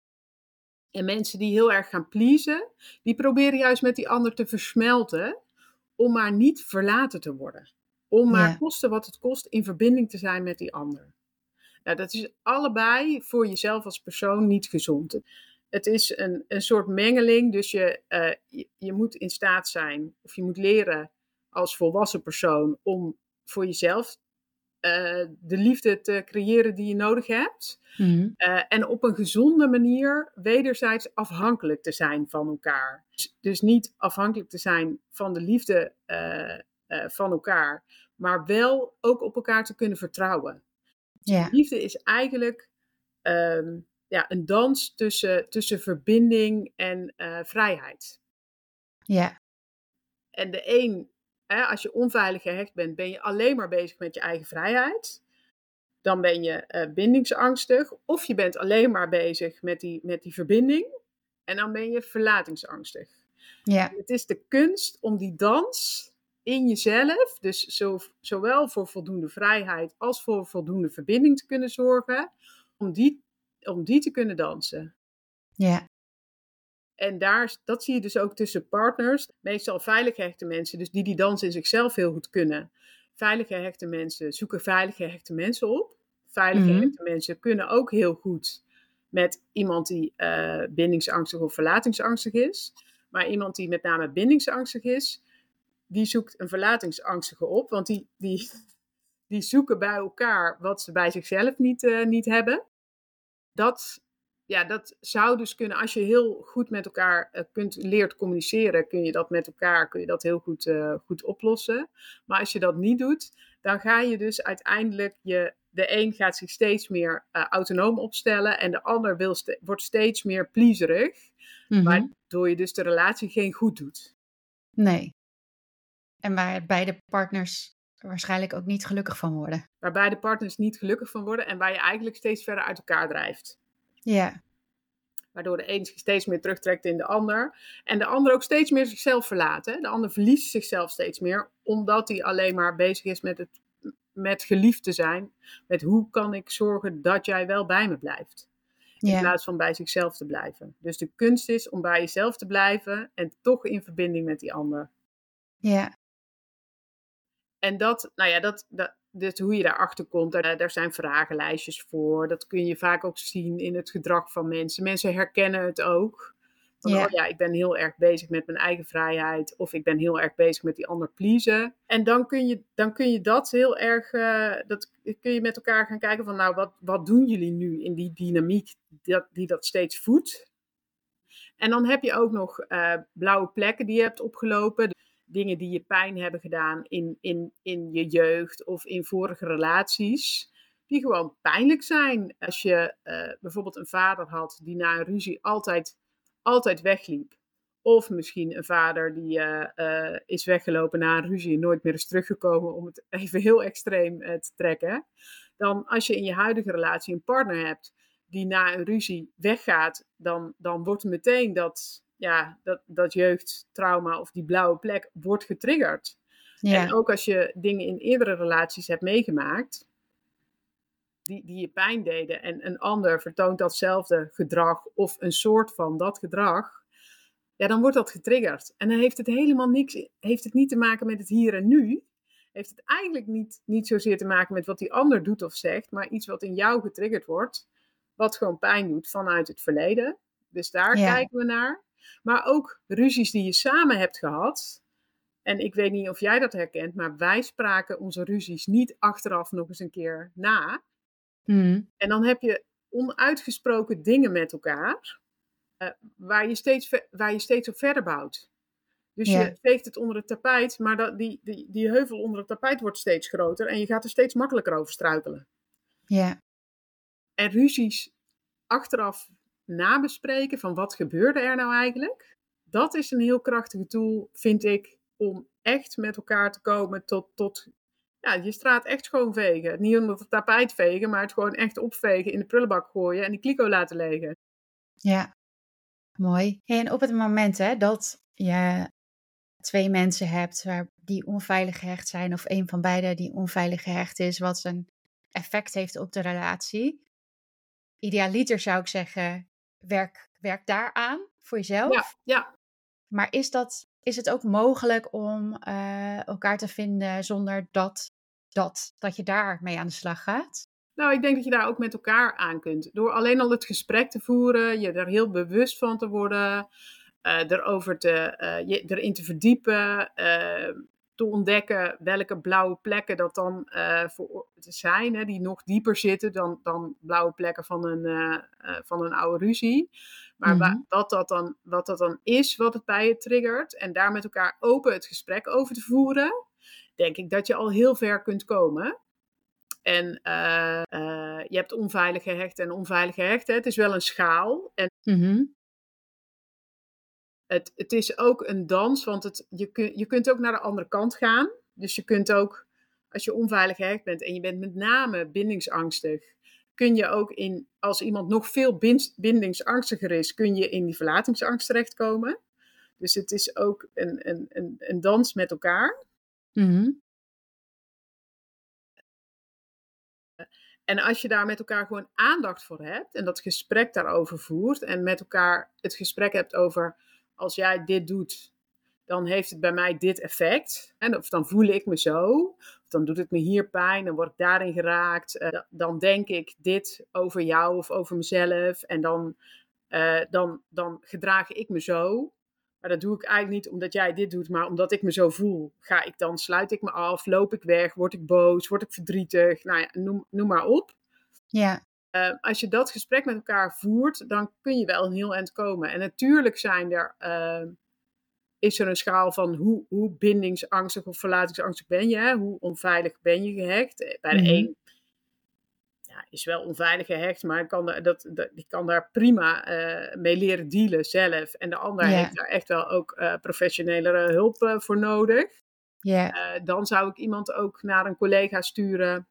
En mensen die heel erg gaan pleasen, die proberen juist met die ander te versmelten om maar niet verlaten te worden. Om maar Ja. koste wat het kost in verbinding te zijn met die ander. Nou, dat is allebei voor jezelf als persoon niet gezond. Het is een, een soort mengeling, dus je, uh, je, je moet in staat zijn, of je moet leren als volwassen persoon om voor jezelf uh, de liefde te creëren die je nodig hebt. Mhm. Uh, en op een gezonde manier wederzijds afhankelijk te zijn van elkaar. Dus, dus niet afhankelijk te zijn van de liefde uh, uh, van elkaar, maar wel ook op elkaar te kunnen vertrouwen. Ja. Liefde is eigenlijk um, ja, een dans tussen, tussen verbinding en uh, vrijheid. Ja. En de een, hè, als je onveilig gehecht bent, ben je alleen maar bezig met je eigen vrijheid. Dan ben je uh, bindingsangstig. Of je bent alleen maar bezig met die, met die verbinding. En dan ben je verlatingsangstig. Ja. Het is de kunst om die dans in jezelf, dus zo, zowel voor voldoende vrijheid als voor voldoende verbinding te kunnen zorgen, om die, om die te kunnen dansen. Ja. En daar, dat zie je dus ook tussen partners. Meestal veilig gehechte mensen, dus die die dans in zichzelf heel goed kunnen. Veilig gehechte mensen zoeken veilig gehechte mensen op. Veilig Mhm. gehechte mensen kunnen ook heel goed met iemand die uh, bindingsangstig of verlatingsangstig is. Maar iemand die met name bindingsangstig is, die zoekt een verlatingsangstige op. Want die, die, die zoeken bij elkaar wat ze bij zichzelf niet, uh, niet hebben. Dat, ja, dat zou dus kunnen, als je heel goed met elkaar uh, kunt leert communiceren, kun je dat met elkaar, kun je dat heel goed, uh, goed oplossen. Maar als je dat niet doet, dan ga je dus uiteindelijk, je, de een gaat zich steeds meer uh, autonoom opstellen en de ander wil st- wordt steeds meer pleaserig. Mhm. Waardoor je dus de relatie geen goed doet. Nee. En waar beide partners waarschijnlijk ook niet gelukkig van worden. Waar beide partners niet gelukkig van worden en waar je eigenlijk steeds verder uit elkaar drijft. Ja. Waardoor de een zich steeds meer terugtrekt in de ander. En de ander ook steeds meer zichzelf verlaat. Hè? De ander verliest zichzelf steeds meer. Omdat hij alleen maar bezig is met, het, met geliefd te zijn. Met hoe kan ik zorgen dat jij wel bij me blijft. In Ja. plaats van bij zichzelf te blijven. Dus de kunst is om bij jezelf te blijven. En toch in verbinding met die ander. Ja. En dat, nou ja, dat, dat, dus hoe je daarachter komt, daar, daar zijn vragenlijstjes voor. Dat kun je vaak ook zien in het gedrag van mensen. Mensen herkennen het ook. Van, Ja. oh ja, ik ben heel erg bezig met mijn eigen vrijheid. Of ik ben heel erg bezig met die ander pleasen. En dan kun je, dan kun je dat heel erg, uh, dat kun je met elkaar gaan kijken van, nou, wat, wat doen jullie nu in die dynamiek dat, die dat steeds voedt? En dan heb je ook nog uh, blauwe plekken die je hebt opgelopen. Dingen die je pijn hebben gedaan in, in, in je jeugd of in vorige relaties. Die gewoon pijnlijk zijn. Als je uh, bijvoorbeeld een vader had die na een ruzie altijd, altijd wegliep. Of misschien een vader die uh, uh, is weggelopen na een ruzie en nooit meer is teruggekomen, om het even heel extreem uh, te trekken. Dan als je in je huidige relatie een partner hebt die na een ruzie weggaat, dan, dan wordt meteen dat, ja, dat, dat jeugdtrauma of die blauwe plek wordt getriggerd. Ja. En ook als je dingen in eerdere relaties hebt meegemaakt, die, die je pijn deden en een ander vertoont datzelfde gedrag of een soort van dat gedrag, ja, dan wordt dat getriggerd. En dan heeft het helemaal niks, heeft het niet te maken met het hier en nu. Heeft het eigenlijk niet, niet zozeer te maken met wat die ander doet of zegt, maar iets wat in jou getriggerd wordt, wat gewoon pijn doet vanuit het verleden. Dus daar Ja. kijken we naar. Maar ook ruzies die je samen hebt gehad En ik weet niet of jij dat herkent, maar wij spraken onze ruzies niet achteraf nog eens een keer na. Mm. En dan heb je onuitgesproken dingen met elkaar, uh, waar, je steeds ve- waar je steeds op verder bouwt. Dus Ja, je veegt het onder het tapijt, maar dat, die, die, die heuvel onder het tapijt wordt steeds groter en je gaat er steeds makkelijker over struikelen. ja, En ruzies achteraf nabespreken van wat gebeurde er nou eigenlijk, dat is een heel krachtige tool, vind ik, om echt met elkaar te komen tot, tot ja, je straat echt schoonvegen. Niet onder het tapijt vegen, maar het gewoon echt opvegen, in de prullenbak gooien en die kliko laten liggen. ja. Mooi. Hey, en op het moment hè, dat je twee mensen hebt waar die onveilig gehecht zijn, of een van beiden die onveilig gehecht is, wat een effect heeft op de relatie. Idealiter zou ik zeggen, werk, werk daaraan voor Ja, jezelf. ja. Maar is, dat, is het ook mogelijk om uh, elkaar te vinden zonder dat, dat, dat je daar mee aan de slag gaat? Nou, ik denk dat je daar ook met elkaar aan kunt. Door alleen al het gesprek te voeren, je er heel bewust van te worden, uh, erover te, uh, je erin te verdiepen, uh, te ontdekken welke blauwe plekken dat dan uh, voor zijn, hè, die nog dieper zitten dan, dan blauwe plekken van een, uh, uh, van een oude ruzie. Maar Mm-hmm. wa- wat, dat dan, wat dat dan is, wat het bij je triggert, en daar met elkaar open het gesprek over te voeren, denk ik dat je al heel ver kunt komen. En uh, uh, je hebt onveilig gehecht en onveilig gehecht. Hè. Het is wel een schaal. En Mm-hmm. het, het is ook een dans, want het, je, kun, je kunt ook naar de andere kant gaan. Dus je kunt ook, als je onveilig gehecht bent en je bent met name bindingsangstig, kun je ook in, als iemand nog veel bind, bindingsangstiger is, kun je in die verlatingsangst terechtkomen. Dus het is ook een, een, een, een dans met elkaar. Mm-hmm. En als je daar met elkaar gewoon aandacht voor hebt en dat gesprek daarover voert en met elkaar het gesprek hebt over, als jij dit doet, dan heeft het bij mij dit effect. En of dan voel ik me zo, of dan doet het me hier pijn, dan word ik daarin geraakt. Uh, dan denk ik dit over jou of over mezelf en dan, uh, dan, dan gedraag ik me zo. Maar dat doe ik eigenlijk niet omdat jij dit doet, maar omdat ik me zo voel. Ga ik dan, sluit ik me af, loop ik weg, word ik boos, word ik verdrietig, nou ja, noem, noem maar op. Ja. Uh, als je dat gesprek met elkaar voert, dan kun je wel een heel eind komen. En natuurlijk zijn er, uh, is er een schaal van hoe, hoe bindingsangstig of verlatingsangstig ben je, hè? Hoe onveilig ben je gehecht. Bij de Mm-hmm. een ja, is wel onveilig gehecht, maar kan, dat, dat, die kan daar prima uh, mee leren dealen zelf. En de ander Ja. heeft daar echt wel ook uh, professionelere hulp uh, voor nodig. Ja. Uh, dan zou ik iemand ook naar een collega sturen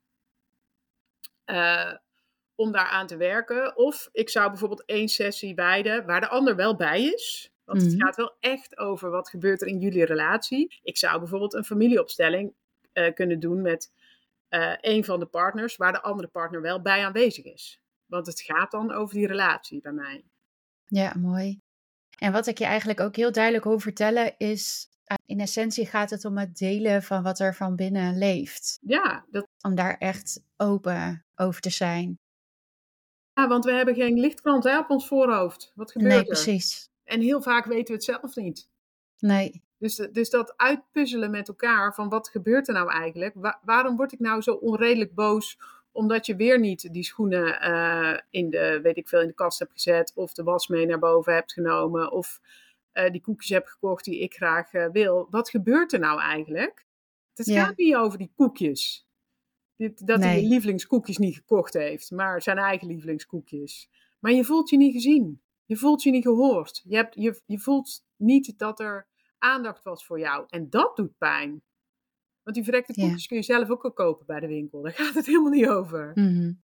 uh, om daar aan te werken. Of ik zou bijvoorbeeld één sessie wijden waar de ander wel bij is. Want Mm-hmm. het gaat wel echt over wat gebeurt er in jullie relatie. Ik zou bijvoorbeeld een familieopstelling uh, kunnen doen met uh, een van de partners waar de andere partner wel bij aanwezig is. Want het gaat dan over die relatie bij mij. Ja, mooi. En wat ik je eigenlijk ook heel duidelijk hoor vertellen is, in essentie gaat het om het delen van wat er van binnen leeft. Ja, dat... Om daar echt open over te zijn. Ja, want we hebben geen lichtkrant hè, op ons voorhoofd. Wat gebeurt nee, er? Precies. En heel vaak weten we het zelf niet. Nee. Dus, dus dat uitpuzzelen met elkaar van wat gebeurt er nou eigenlijk? Wa- waarom word ik nou zo onredelijk boos omdat je weer niet die schoenen uh, in de, weet ik veel, in de kast hebt gezet of de was mee naar boven hebt genomen of uh, die koekjes hebt gekocht die ik graag uh, wil. Wat gebeurt er nou eigenlijk? Het Ja. gaat niet over die koekjes. Dat hij Nee. je lievelingskoekjes niet gekocht heeft, maar zijn eigen lievelingskoekjes. Maar je voelt je niet gezien. Je voelt je niet gehoord. Je, hebt, je, je voelt niet dat er aandacht was voor jou. En dat doet pijn. Want die verrekte koekjes ja. kun je zelf ook al kopen bij de winkel. Daar gaat het helemaal niet over. Mm-hmm.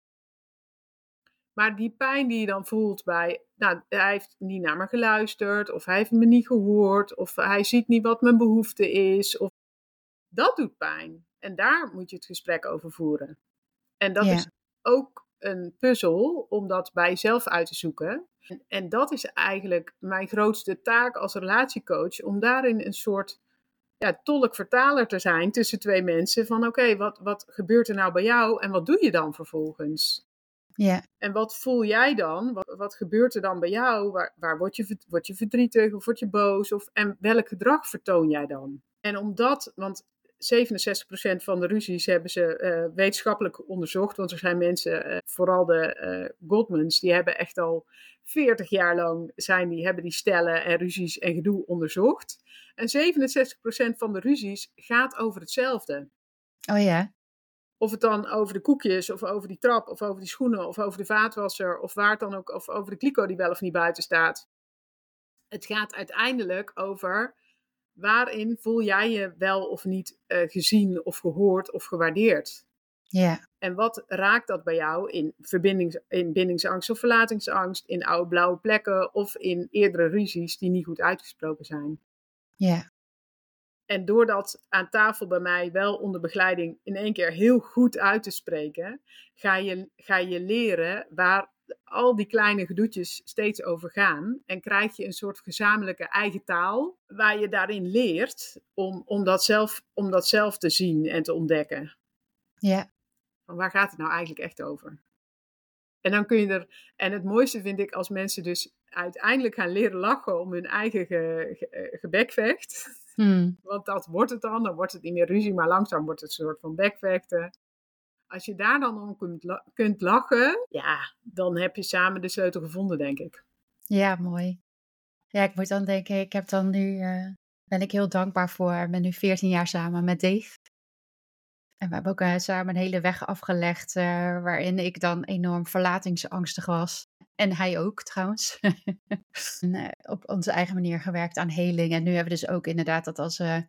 Maar die pijn die je dan voelt bij, nou, hij heeft niet naar me geluisterd, of hij heeft me niet gehoord, of hij ziet niet wat mijn behoefte is, of dat doet pijn. En daar moet je het gesprek over voeren. En dat ja. is ook een puzzel om dat bij jezelf uit te zoeken. En, en dat is eigenlijk mijn grootste taak als relatiecoach, om daarin een soort ja, tolk-vertaler te zijn tussen twee mensen. Van oké, okay, wat, wat gebeurt er nou bij jou en wat doe je dan vervolgens? Ja. En wat voel jij dan? Wat, wat gebeurt er dan bij jou? Waar, waar word je, word je verdrietig of word je boos? Of, en welk gedrag vertoon jij dan? En omdat, want zevenenzestig procent van de ruzies hebben ze uh, wetenschappelijk onderzocht. Want er zijn mensen, uh, vooral de uh, Gottmans, die hebben echt al veertig jaar lang zijn die, hebben die stellen en ruzies en gedoe onderzocht. En zevenenzestig procent van de ruzies gaat over hetzelfde. Oh ja. Of het dan over de koekjes, of over die trap, of over die schoenen, of over de vaatwasser, of waar het dan ook, of over de kliko die wel of niet buiten staat. Het gaat uiteindelijk over waarin voel jij je wel of niet uh, gezien of gehoord of gewaardeerd. Ja. En wat raakt dat bij jou in, verbindings, in bindingsangst of verlatingsangst, in oude blauwe plekken of in eerdere ruzies die niet goed uitgesproken zijn? Ja. En door dat aan tafel bij mij wel onder begeleiding in één keer heel goed uit te spreken, ga je, ga je leren waar al die kleine gedoetjes steeds over gaan. En krijg je een soort gezamenlijke eigen taal waar je daarin leert om, om, dat, zelf, om dat zelf te zien en te ontdekken. Ja. Van waar gaat het nou eigenlijk echt over? En dan kun je er, en het mooiste vind ik als mensen dus uiteindelijk gaan leren lachen om hun eigen ge, ge, gebekvecht. Hmm. Want dat wordt het dan, dan wordt het niet meer ruzie, maar langzaam wordt het een soort van bekvechten. Als je daar dan om kunt, kunt lachen, ja, dan heb je samen de sleutel gevonden, denk ik. Ja, mooi. Ja, ik moet dan denken, ik heb dan nu, uh, ben ik heel dankbaar voor, ik ben nu veertien jaar samen met Dave. En we hebben ook uh, samen een hele weg afgelegd, uh, waarin ik dan enorm verlatingsangstig was. En hij ook trouwens. en, uh, op onze eigen manier gewerkt aan heling. En nu hebben we dus ook inderdaad dat als we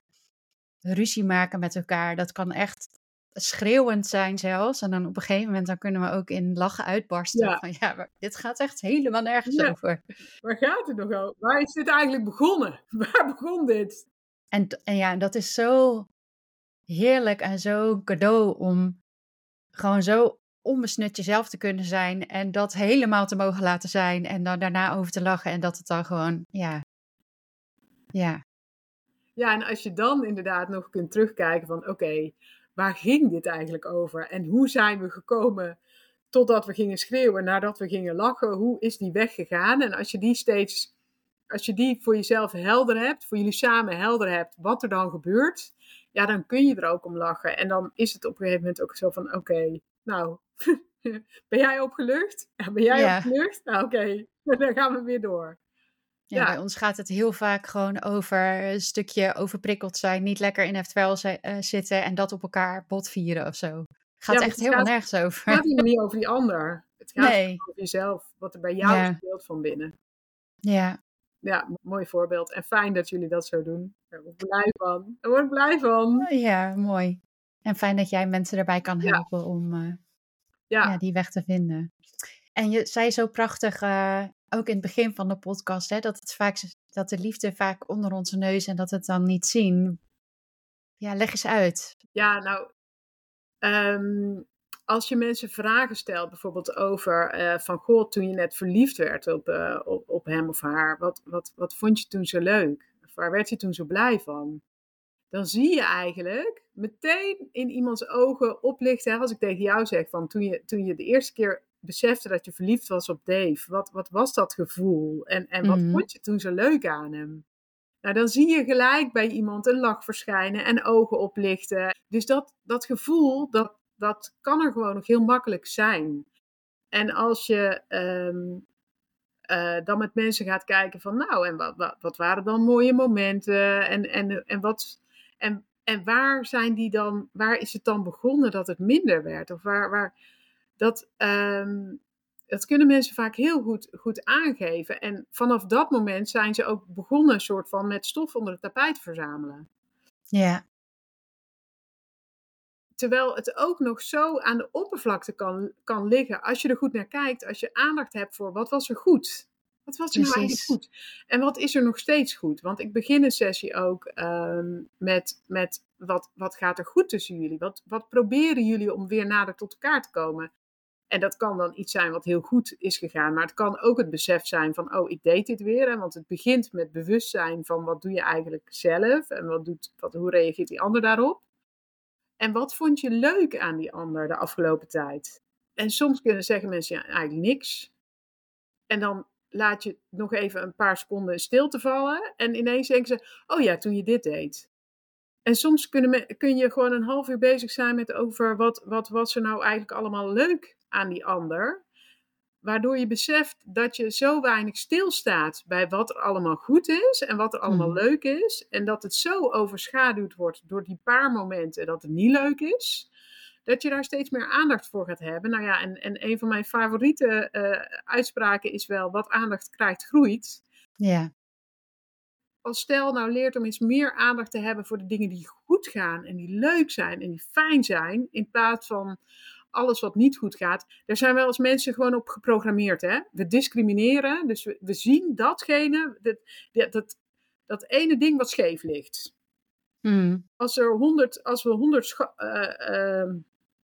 ruzie maken met elkaar, dat kan echt schreeuwend zijn zelfs. En dan op een gegeven moment dan kunnen we ook in lachen uitbarsten. Ja. Van ja, maar dit gaat echt helemaal nergens Ja. over. Waar gaat het nog over? Waar is dit eigenlijk begonnen? Waar begon dit? En, en ja, dat is zo heerlijk en zo cadeau om gewoon zo onbesnut jezelf te kunnen zijn en dat helemaal te mogen laten zijn en dan daarna over te lachen en dat het dan gewoon, ja, ja. Ja, en als je dan inderdaad nog kunt terugkijken van oké, okay, waar ging dit eigenlijk over? En hoe zijn we gekomen totdat we gingen schreeuwen, nadat we gingen lachen? Hoe is die weg gegaan? En als je die steeds, als je die voor jezelf helder hebt, voor jullie samen helder hebt, wat er dan gebeurt, ja, dan kun je er ook om lachen. En dan is het op een gegeven moment ook zo van oké, okay, nou, ben jij opgelucht? Ja, ben jij Ja. opgelucht? Nou oké, okay. Dan gaan we weer door. Ja, ja, bij ons gaat het heel vaak gewoon over een stukje overprikkeld zijn, niet lekker in het vel uh, zitten en dat op elkaar botvieren of zo. Gaat ja, echt helemaal gaat, nergens over. Het gaat helemaal niet over die ander. Het gaat nee. over jezelf, wat er bij jou ja. speelt van binnen. Ja. Ja, mooi voorbeeld. En fijn dat jullie dat zo doen. Daar word ik blij van. Daar word ik blij van. Ja, mooi. En fijn dat jij mensen erbij kan helpen ja. om uh, ja. Ja, die weg te vinden. En je zei zo prachtig, uh, ook in het begin van de podcast, hè, dat, het vaak, dat de liefde vaak onder onze neus en dat we het dan niet zien. Ja, leg eens uit. Ja, nou, um, als je mensen vragen stelt, bijvoorbeeld over uh, van goh, toen je net verliefd werd op, uh, op, op hem of haar, wat, wat, wat vond je toen zo leuk? Of waar werd je toen zo blij van? Dan zie je eigenlijk meteen in iemands ogen oplichten, hè, als ik tegen jou zeg, van toen je, toen je de eerste keer besefte dat je verliefd was op Dave, wat, wat was dat gevoel? En, en wat mm-hmm. vond je toen zo leuk aan hem? Nou, dan zie je gelijk bij iemand een lach verschijnen en ogen oplichten. Dus dat, dat gevoel, dat, dat kan er gewoon nog heel makkelijk zijn. En als je um, uh, dan met mensen gaat kijken van, nou, en wat, wat, wat waren dan mooie momenten? En, en, en, wat, en, en waar zijn die dan, waar is het dan begonnen dat het minder werd? Of waar, waar dat... Um, Dat kunnen mensen vaak heel goed, goed aangeven. En vanaf dat moment zijn ze ook begonnen soort van met stof onder het tapijt te verzamelen. Ja. Terwijl het ook nog zo aan de oppervlakte kan, kan liggen. Als je er goed naar kijkt. Als je aandacht hebt voor wat was er goed. Wat was er nou eigenlijk goed? En wat is er nog steeds goed? Want ik begin een sessie ook um, met, met wat, wat gaat er goed tussen jullie? Wat, wat proberen jullie om weer nader tot elkaar te komen? En dat kan dan iets zijn wat heel goed is gegaan. Maar het kan ook het besef zijn van, oh, ik deed dit weer. Hè? Want het begint met bewustzijn van wat doe je eigenlijk zelf. En wat doet, wat, hoe reageert die ander daarop. En wat vond je leuk aan die ander de afgelopen tijd? En soms kunnen zeggen mensen, ja, eigenlijk niks. En dan laat je nog even een paar seconden in stilte vallen. En ineens denken ze, oh ja, toen je dit deed. En soms kunnen me, kun je gewoon een half uur bezig zijn met over wat, wat was er nou eigenlijk allemaal leuk aan die ander. Waardoor je beseft dat je zo weinig stilstaat bij wat er allemaal goed is en wat er allemaal Hmm. leuk is. En dat het zo overschaduwd wordt door die paar momenten dat het niet leuk is. Dat je daar steeds meer aandacht voor gaat hebben. Nou ja, en, en een van mijn favoriete uh, uitspraken is wel: wat aandacht krijgt, groeit. Ja. Als stel nou leert om eens meer aandacht te hebben voor de dingen die goed gaan en die leuk zijn en die fijn zijn, in plaats van alles wat niet goed gaat. Daar zijn we als mensen gewoon op geprogrammeerd. Hè? We discrimineren, dus we, we zien datgene, dat, dat, dat, dat ene ding wat scheef ligt. Hmm. Als, er honderd, als we honderd, scha- uh, uh,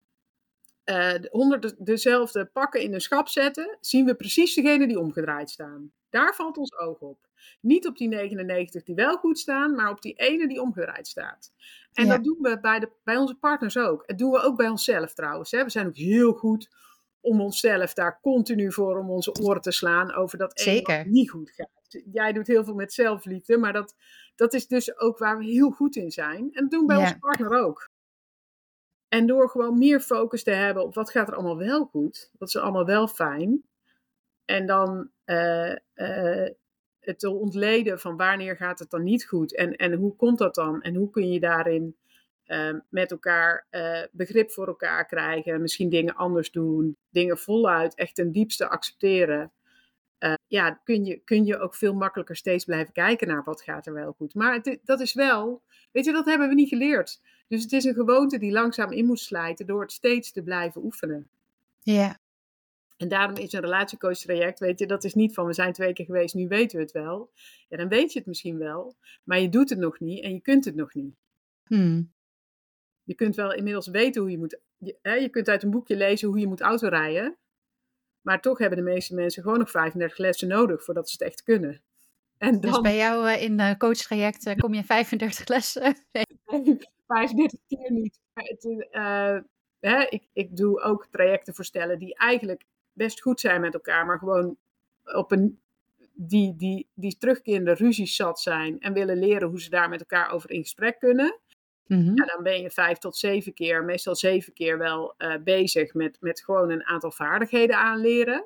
uh, honderd dezelfde pakken in een schap zetten, zien we precies degene die omgedraaid staan. Daar valt ons oog op. Niet op die negenennegentig die wel goed staan, maar op die ene die omgedraaid staat. En Ja. dat doen we bij, de, bij onze partners ook. Dat doen we ook bij onszelf trouwens. Hè. We zijn ook heel goed om onszelf daar continu voor om onze oren te slaan over dat ene wat Zeker. niet goed gaat. Jij doet heel veel met zelfliefde, maar dat, dat is dus ook waar we heel goed in zijn. En dat doen we bij Ja. onze partner ook. En door gewoon meer focus te hebben op wat gaat er allemaal wel goed, wat is er allemaal wel fijn. En dan uh, uh, het te ontleden van wanneer gaat het dan niet goed. En, en hoe komt dat dan? En hoe kun je daarin uh, met elkaar uh, begrip voor elkaar krijgen. Misschien dingen anders doen. Dingen voluit echt ten diepste accepteren. Uh, ja, kun je, kun je ook veel makkelijker steeds blijven kijken naar wat gaat er wel goed. Maar het, dat is wel, weet je, dat hebben we niet geleerd. Dus het is een gewoonte die langzaam in moet slijten door het steeds te blijven oefenen. Ja. En daarom is een relatiecoach traject, weet je, dat is niet van we zijn twee keer geweest, nu weten we het wel. Ja, dan weet je het misschien wel, maar je doet het nog niet en je kunt het nog niet. Hmm. Je kunt wel inmiddels weten hoe je moet, je, hè, je kunt uit een boekje lezen hoe je moet autorijden, maar toch hebben de meeste mensen gewoon nog vijfendertig lessen nodig voordat ze het echt kunnen. En dan... Dus bij jou uh, in uh, coachtraject uh, kom je vijfendertig lessen? Nee, vijfendertig keer niet. Het, uh, hè, ik, ik doe ook trajecten voor stellen die eigenlijk best goed zijn met elkaar, maar gewoon op een, die, die, die terugkerende ruzies zat zijn en willen leren hoe ze daar met elkaar over in gesprek kunnen. Mm-hmm. Ja, dan ben je vijf tot zeven keer, meestal zeven keer wel uh, bezig met, met gewoon een aantal vaardigheden aanleren.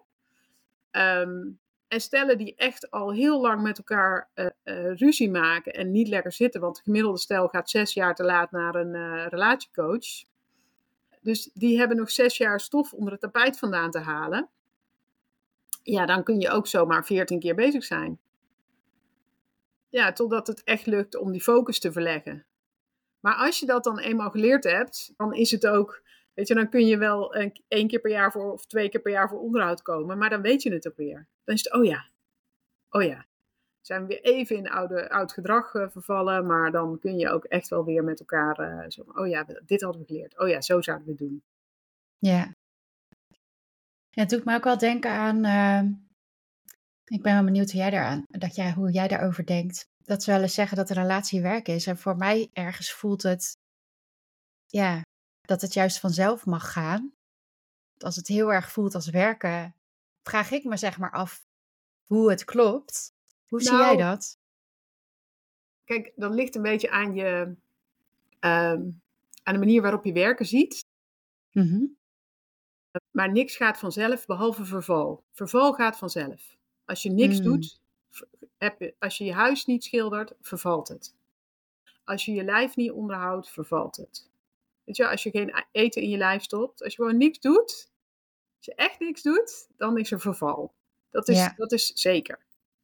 Um, en stellen die echt al heel lang met elkaar uh, uh, ruzie maken en niet lekker zitten, want de gemiddelde stel gaat zes jaar te laat naar een uh, relatiecoach. Dus die hebben nog zes jaar stof onder het tapijt vandaan te halen. Ja, dan kun je ook zomaar veertien keer bezig zijn. Ja, totdat het echt lukt om die focus te verleggen. Maar als je dat dan eenmaal geleerd hebt, dan is het ook, weet je, dan kun je wel een, één keer per jaar voor, of twee keer per jaar voor onderhoud komen, maar dan weet je het ook weer. Dan is het, oh ja, oh ja. Zijn we weer even in oude, oud gedrag uh, vervallen, maar dan kun je ook echt wel weer met elkaar, uh, zo, oh ja, dit hadden we geleerd. Oh ja, zo zouden we het doen. Ja. Ja, het doet me ook wel denken aan, uh, ik ben wel benieuwd hoe jij, daaraan, dat jij, hoe jij daarover denkt. Dat ze wel eens zeggen dat de relatie werk is. En voor mij ergens voelt het, ja, dat het juist vanzelf mag gaan. Als het heel erg voelt als werken, vraag ik me zeg maar af hoe het klopt. Hoe nou, zie jij dat? Kijk, dat ligt een beetje aan je, um, aan de manier waarop je werken ziet. Mm-hmm. Maar niks gaat vanzelf, behalve verval. Verval gaat vanzelf. Als je niks mm. doet, heb je, als je je huis niet schildert, vervalt het. Als je je lijf niet onderhoudt, vervalt het. Weet je, als je geen eten in je lijf stopt, als je gewoon niks doet, als je echt niks doet, dan is er verval. Dat is, ja. dat is zeker.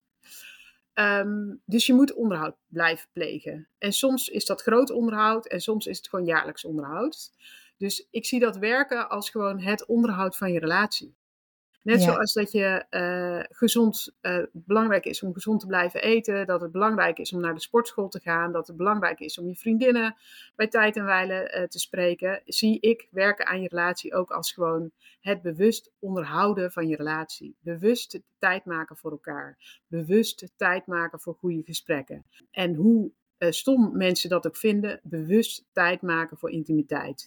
Um, dus je moet onderhoud blijven plegen. En soms is dat groot onderhoud en soms is het gewoon jaarlijks onderhoud. Dus ik zie dat werken als gewoon het onderhoud van je relatie. Net ja. zoals dat je uh, gezond, uh, belangrijk is om gezond te blijven eten. Dat het belangrijk is om naar de sportschool te gaan. Dat het belangrijk is om je vriendinnen bij tijd en wijle uh, te spreken. Zie ik werken aan je relatie ook als gewoon het bewust onderhouden van je relatie. Bewust tijd maken voor elkaar. Bewust tijd maken voor goede gesprekken. En hoe uh, stom mensen dat ook vinden, bewust tijd maken voor intimiteit.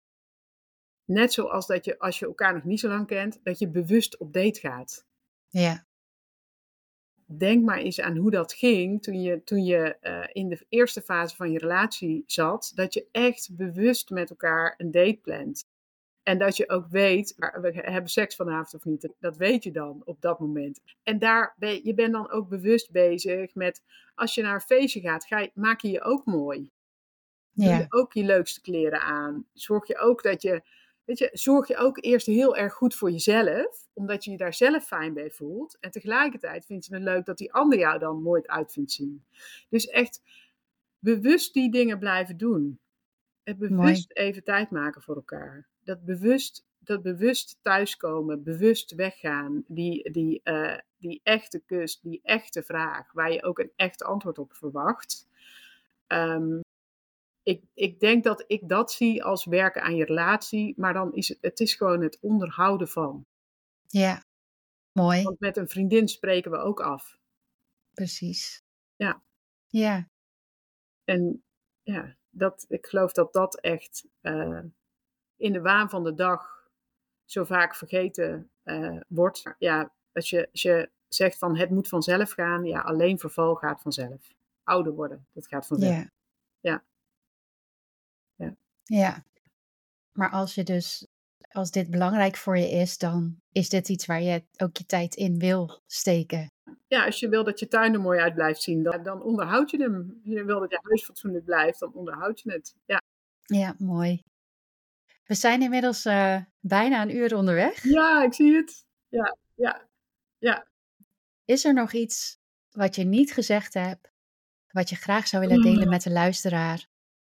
Net zoals dat je, als je elkaar nog niet zo lang kent, dat je bewust op date gaat. Ja. denk maar eens aan hoe dat ging toen je, toen je uh, in de eerste fase van je relatie zat. Dat je echt bewust met elkaar een date plant. En dat je ook weet, we hebben seks vanavond of niet. Dat weet je dan op dat moment. En daar ben je, je bent dan ook bewust bezig met, als je naar een feestje gaat, ga je, maak je je ook mooi. Doe Ja. je ook je leukste kleren aan. Zorg je ook dat je, weet je, zorg je ook eerst heel erg goed voor jezelf. Omdat je je daar zelf fijn bij voelt. En tegelijkertijd vind je het leuk dat die ander jou dan mooi uit vindt zien. Dus echt bewust die dingen blijven doen. En bewust Mooi. even tijd maken voor elkaar. Dat bewust, dat bewust thuiskomen, bewust weggaan. Die, die, uh, die echte kus, die echte vraag. Waar je ook een echt antwoord op verwacht. Um, ik, ik denk dat ik dat zie als werken aan je relatie. Maar dan is het, het is gewoon het onderhouden van. Ja, mooi. Want met een vriendin spreken we ook af. Precies. Ja. Ja. En ja, dat, ik geloof dat dat echt uh, in de waan van de dag zo vaak vergeten uh, wordt. Ja, als je, als je zegt van het moet vanzelf gaan. Ja, alleen verval gaat vanzelf. Ouder worden, dat gaat vanzelf. Ja. Ja. Ja. Ja. Maar als je dus, als dit belangrijk voor je is, dan is dit iets waar je ook je tijd in wil steken. Ja, als je wil dat je tuin er mooi uit blijft zien, dan, dan onderhoud je hem. Als je wil dat je huis fatsoenlijk blijft, dan onderhoud je het. Ja, ja mooi. We zijn inmiddels uh, bijna een uur onderweg. Ja, ik zie het. Ja, ja, ja. Is er nog iets wat je niet gezegd hebt, wat je graag zou willen delen met de luisteraar?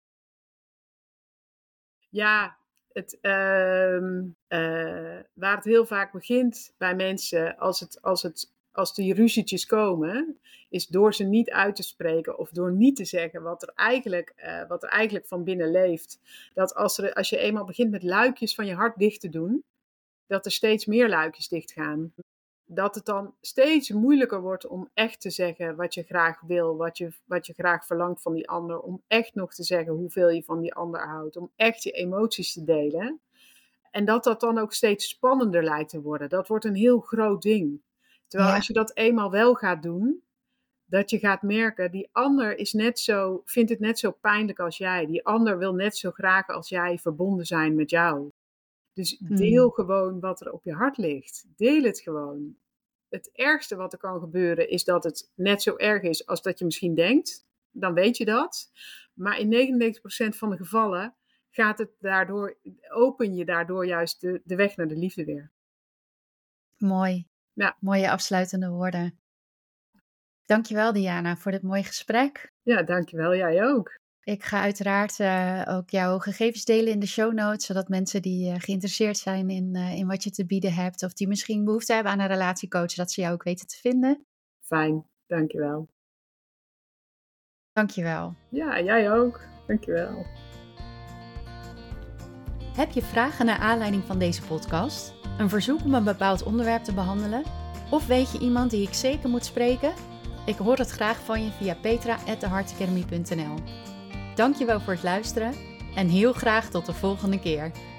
Ja, het, uh, uh, waar het heel vaak begint bij mensen, als, het, als, het, als die ruzietjes komen, is door ze niet uit te spreken of door niet te zeggen wat er eigenlijk, uh, wat er eigenlijk van binnen leeft. Dat als, er, als je eenmaal begint met luikjes van je hart dicht te doen, dat er steeds meer luikjes dicht gaan. Dat het dan steeds moeilijker wordt om echt te zeggen wat je graag wil, wat je, wat je graag verlangt van die ander. Om echt nog te zeggen hoeveel je van die ander houdt. Om echt je emoties te delen. En dat dat dan ook steeds spannender lijkt te worden. Dat wordt een heel groot ding. Terwijl ja. als je dat eenmaal wel gaat doen, dat je gaat merken, die ander is net zo, vindt het net zo pijnlijk als jij. Die ander wil net zo graag als jij verbonden zijn met jou. Dus deel hmm. gewoon wat er op je hart ligt. Deel het gewoon. Het ergste wat er kan gebeuren is dat het net zo erg is als dat je misschien denkt. Dan weet je dat. Maar in negenennegentig procent van de gevallen gaat het daardoor, open je daardoor juist de, de weg naar de liefde weer. Mooi. Ja. Mooie afsluitende woorden. Dankjewel Diana voor dit mooie gesprek. Ja, dankjewel. Jij ook. Ik ga uiteraard uh, ook jouw gegevens delen in de show notes, zodat mensen die uh, geïnteresseerd zijn in, uh, in wat je te bieden hebt, of die misschien behoefte hebben aan een relatiecoach, dat ze jou ook weten te vinden. Fijn, dankjewel. Dankjewel. Ja, jij ook. Dankjewel. Heb je vragen naar aanleiding van deze podcast? Een verzoek om een bepaald onderwerp te behandelen? Of weet je iemand die ik zeker moet spreken? Ik hoor het graag van je via petra at the heart academy punt n l. Dankjewel voor het luisteren en heel graag tot de volgende keer.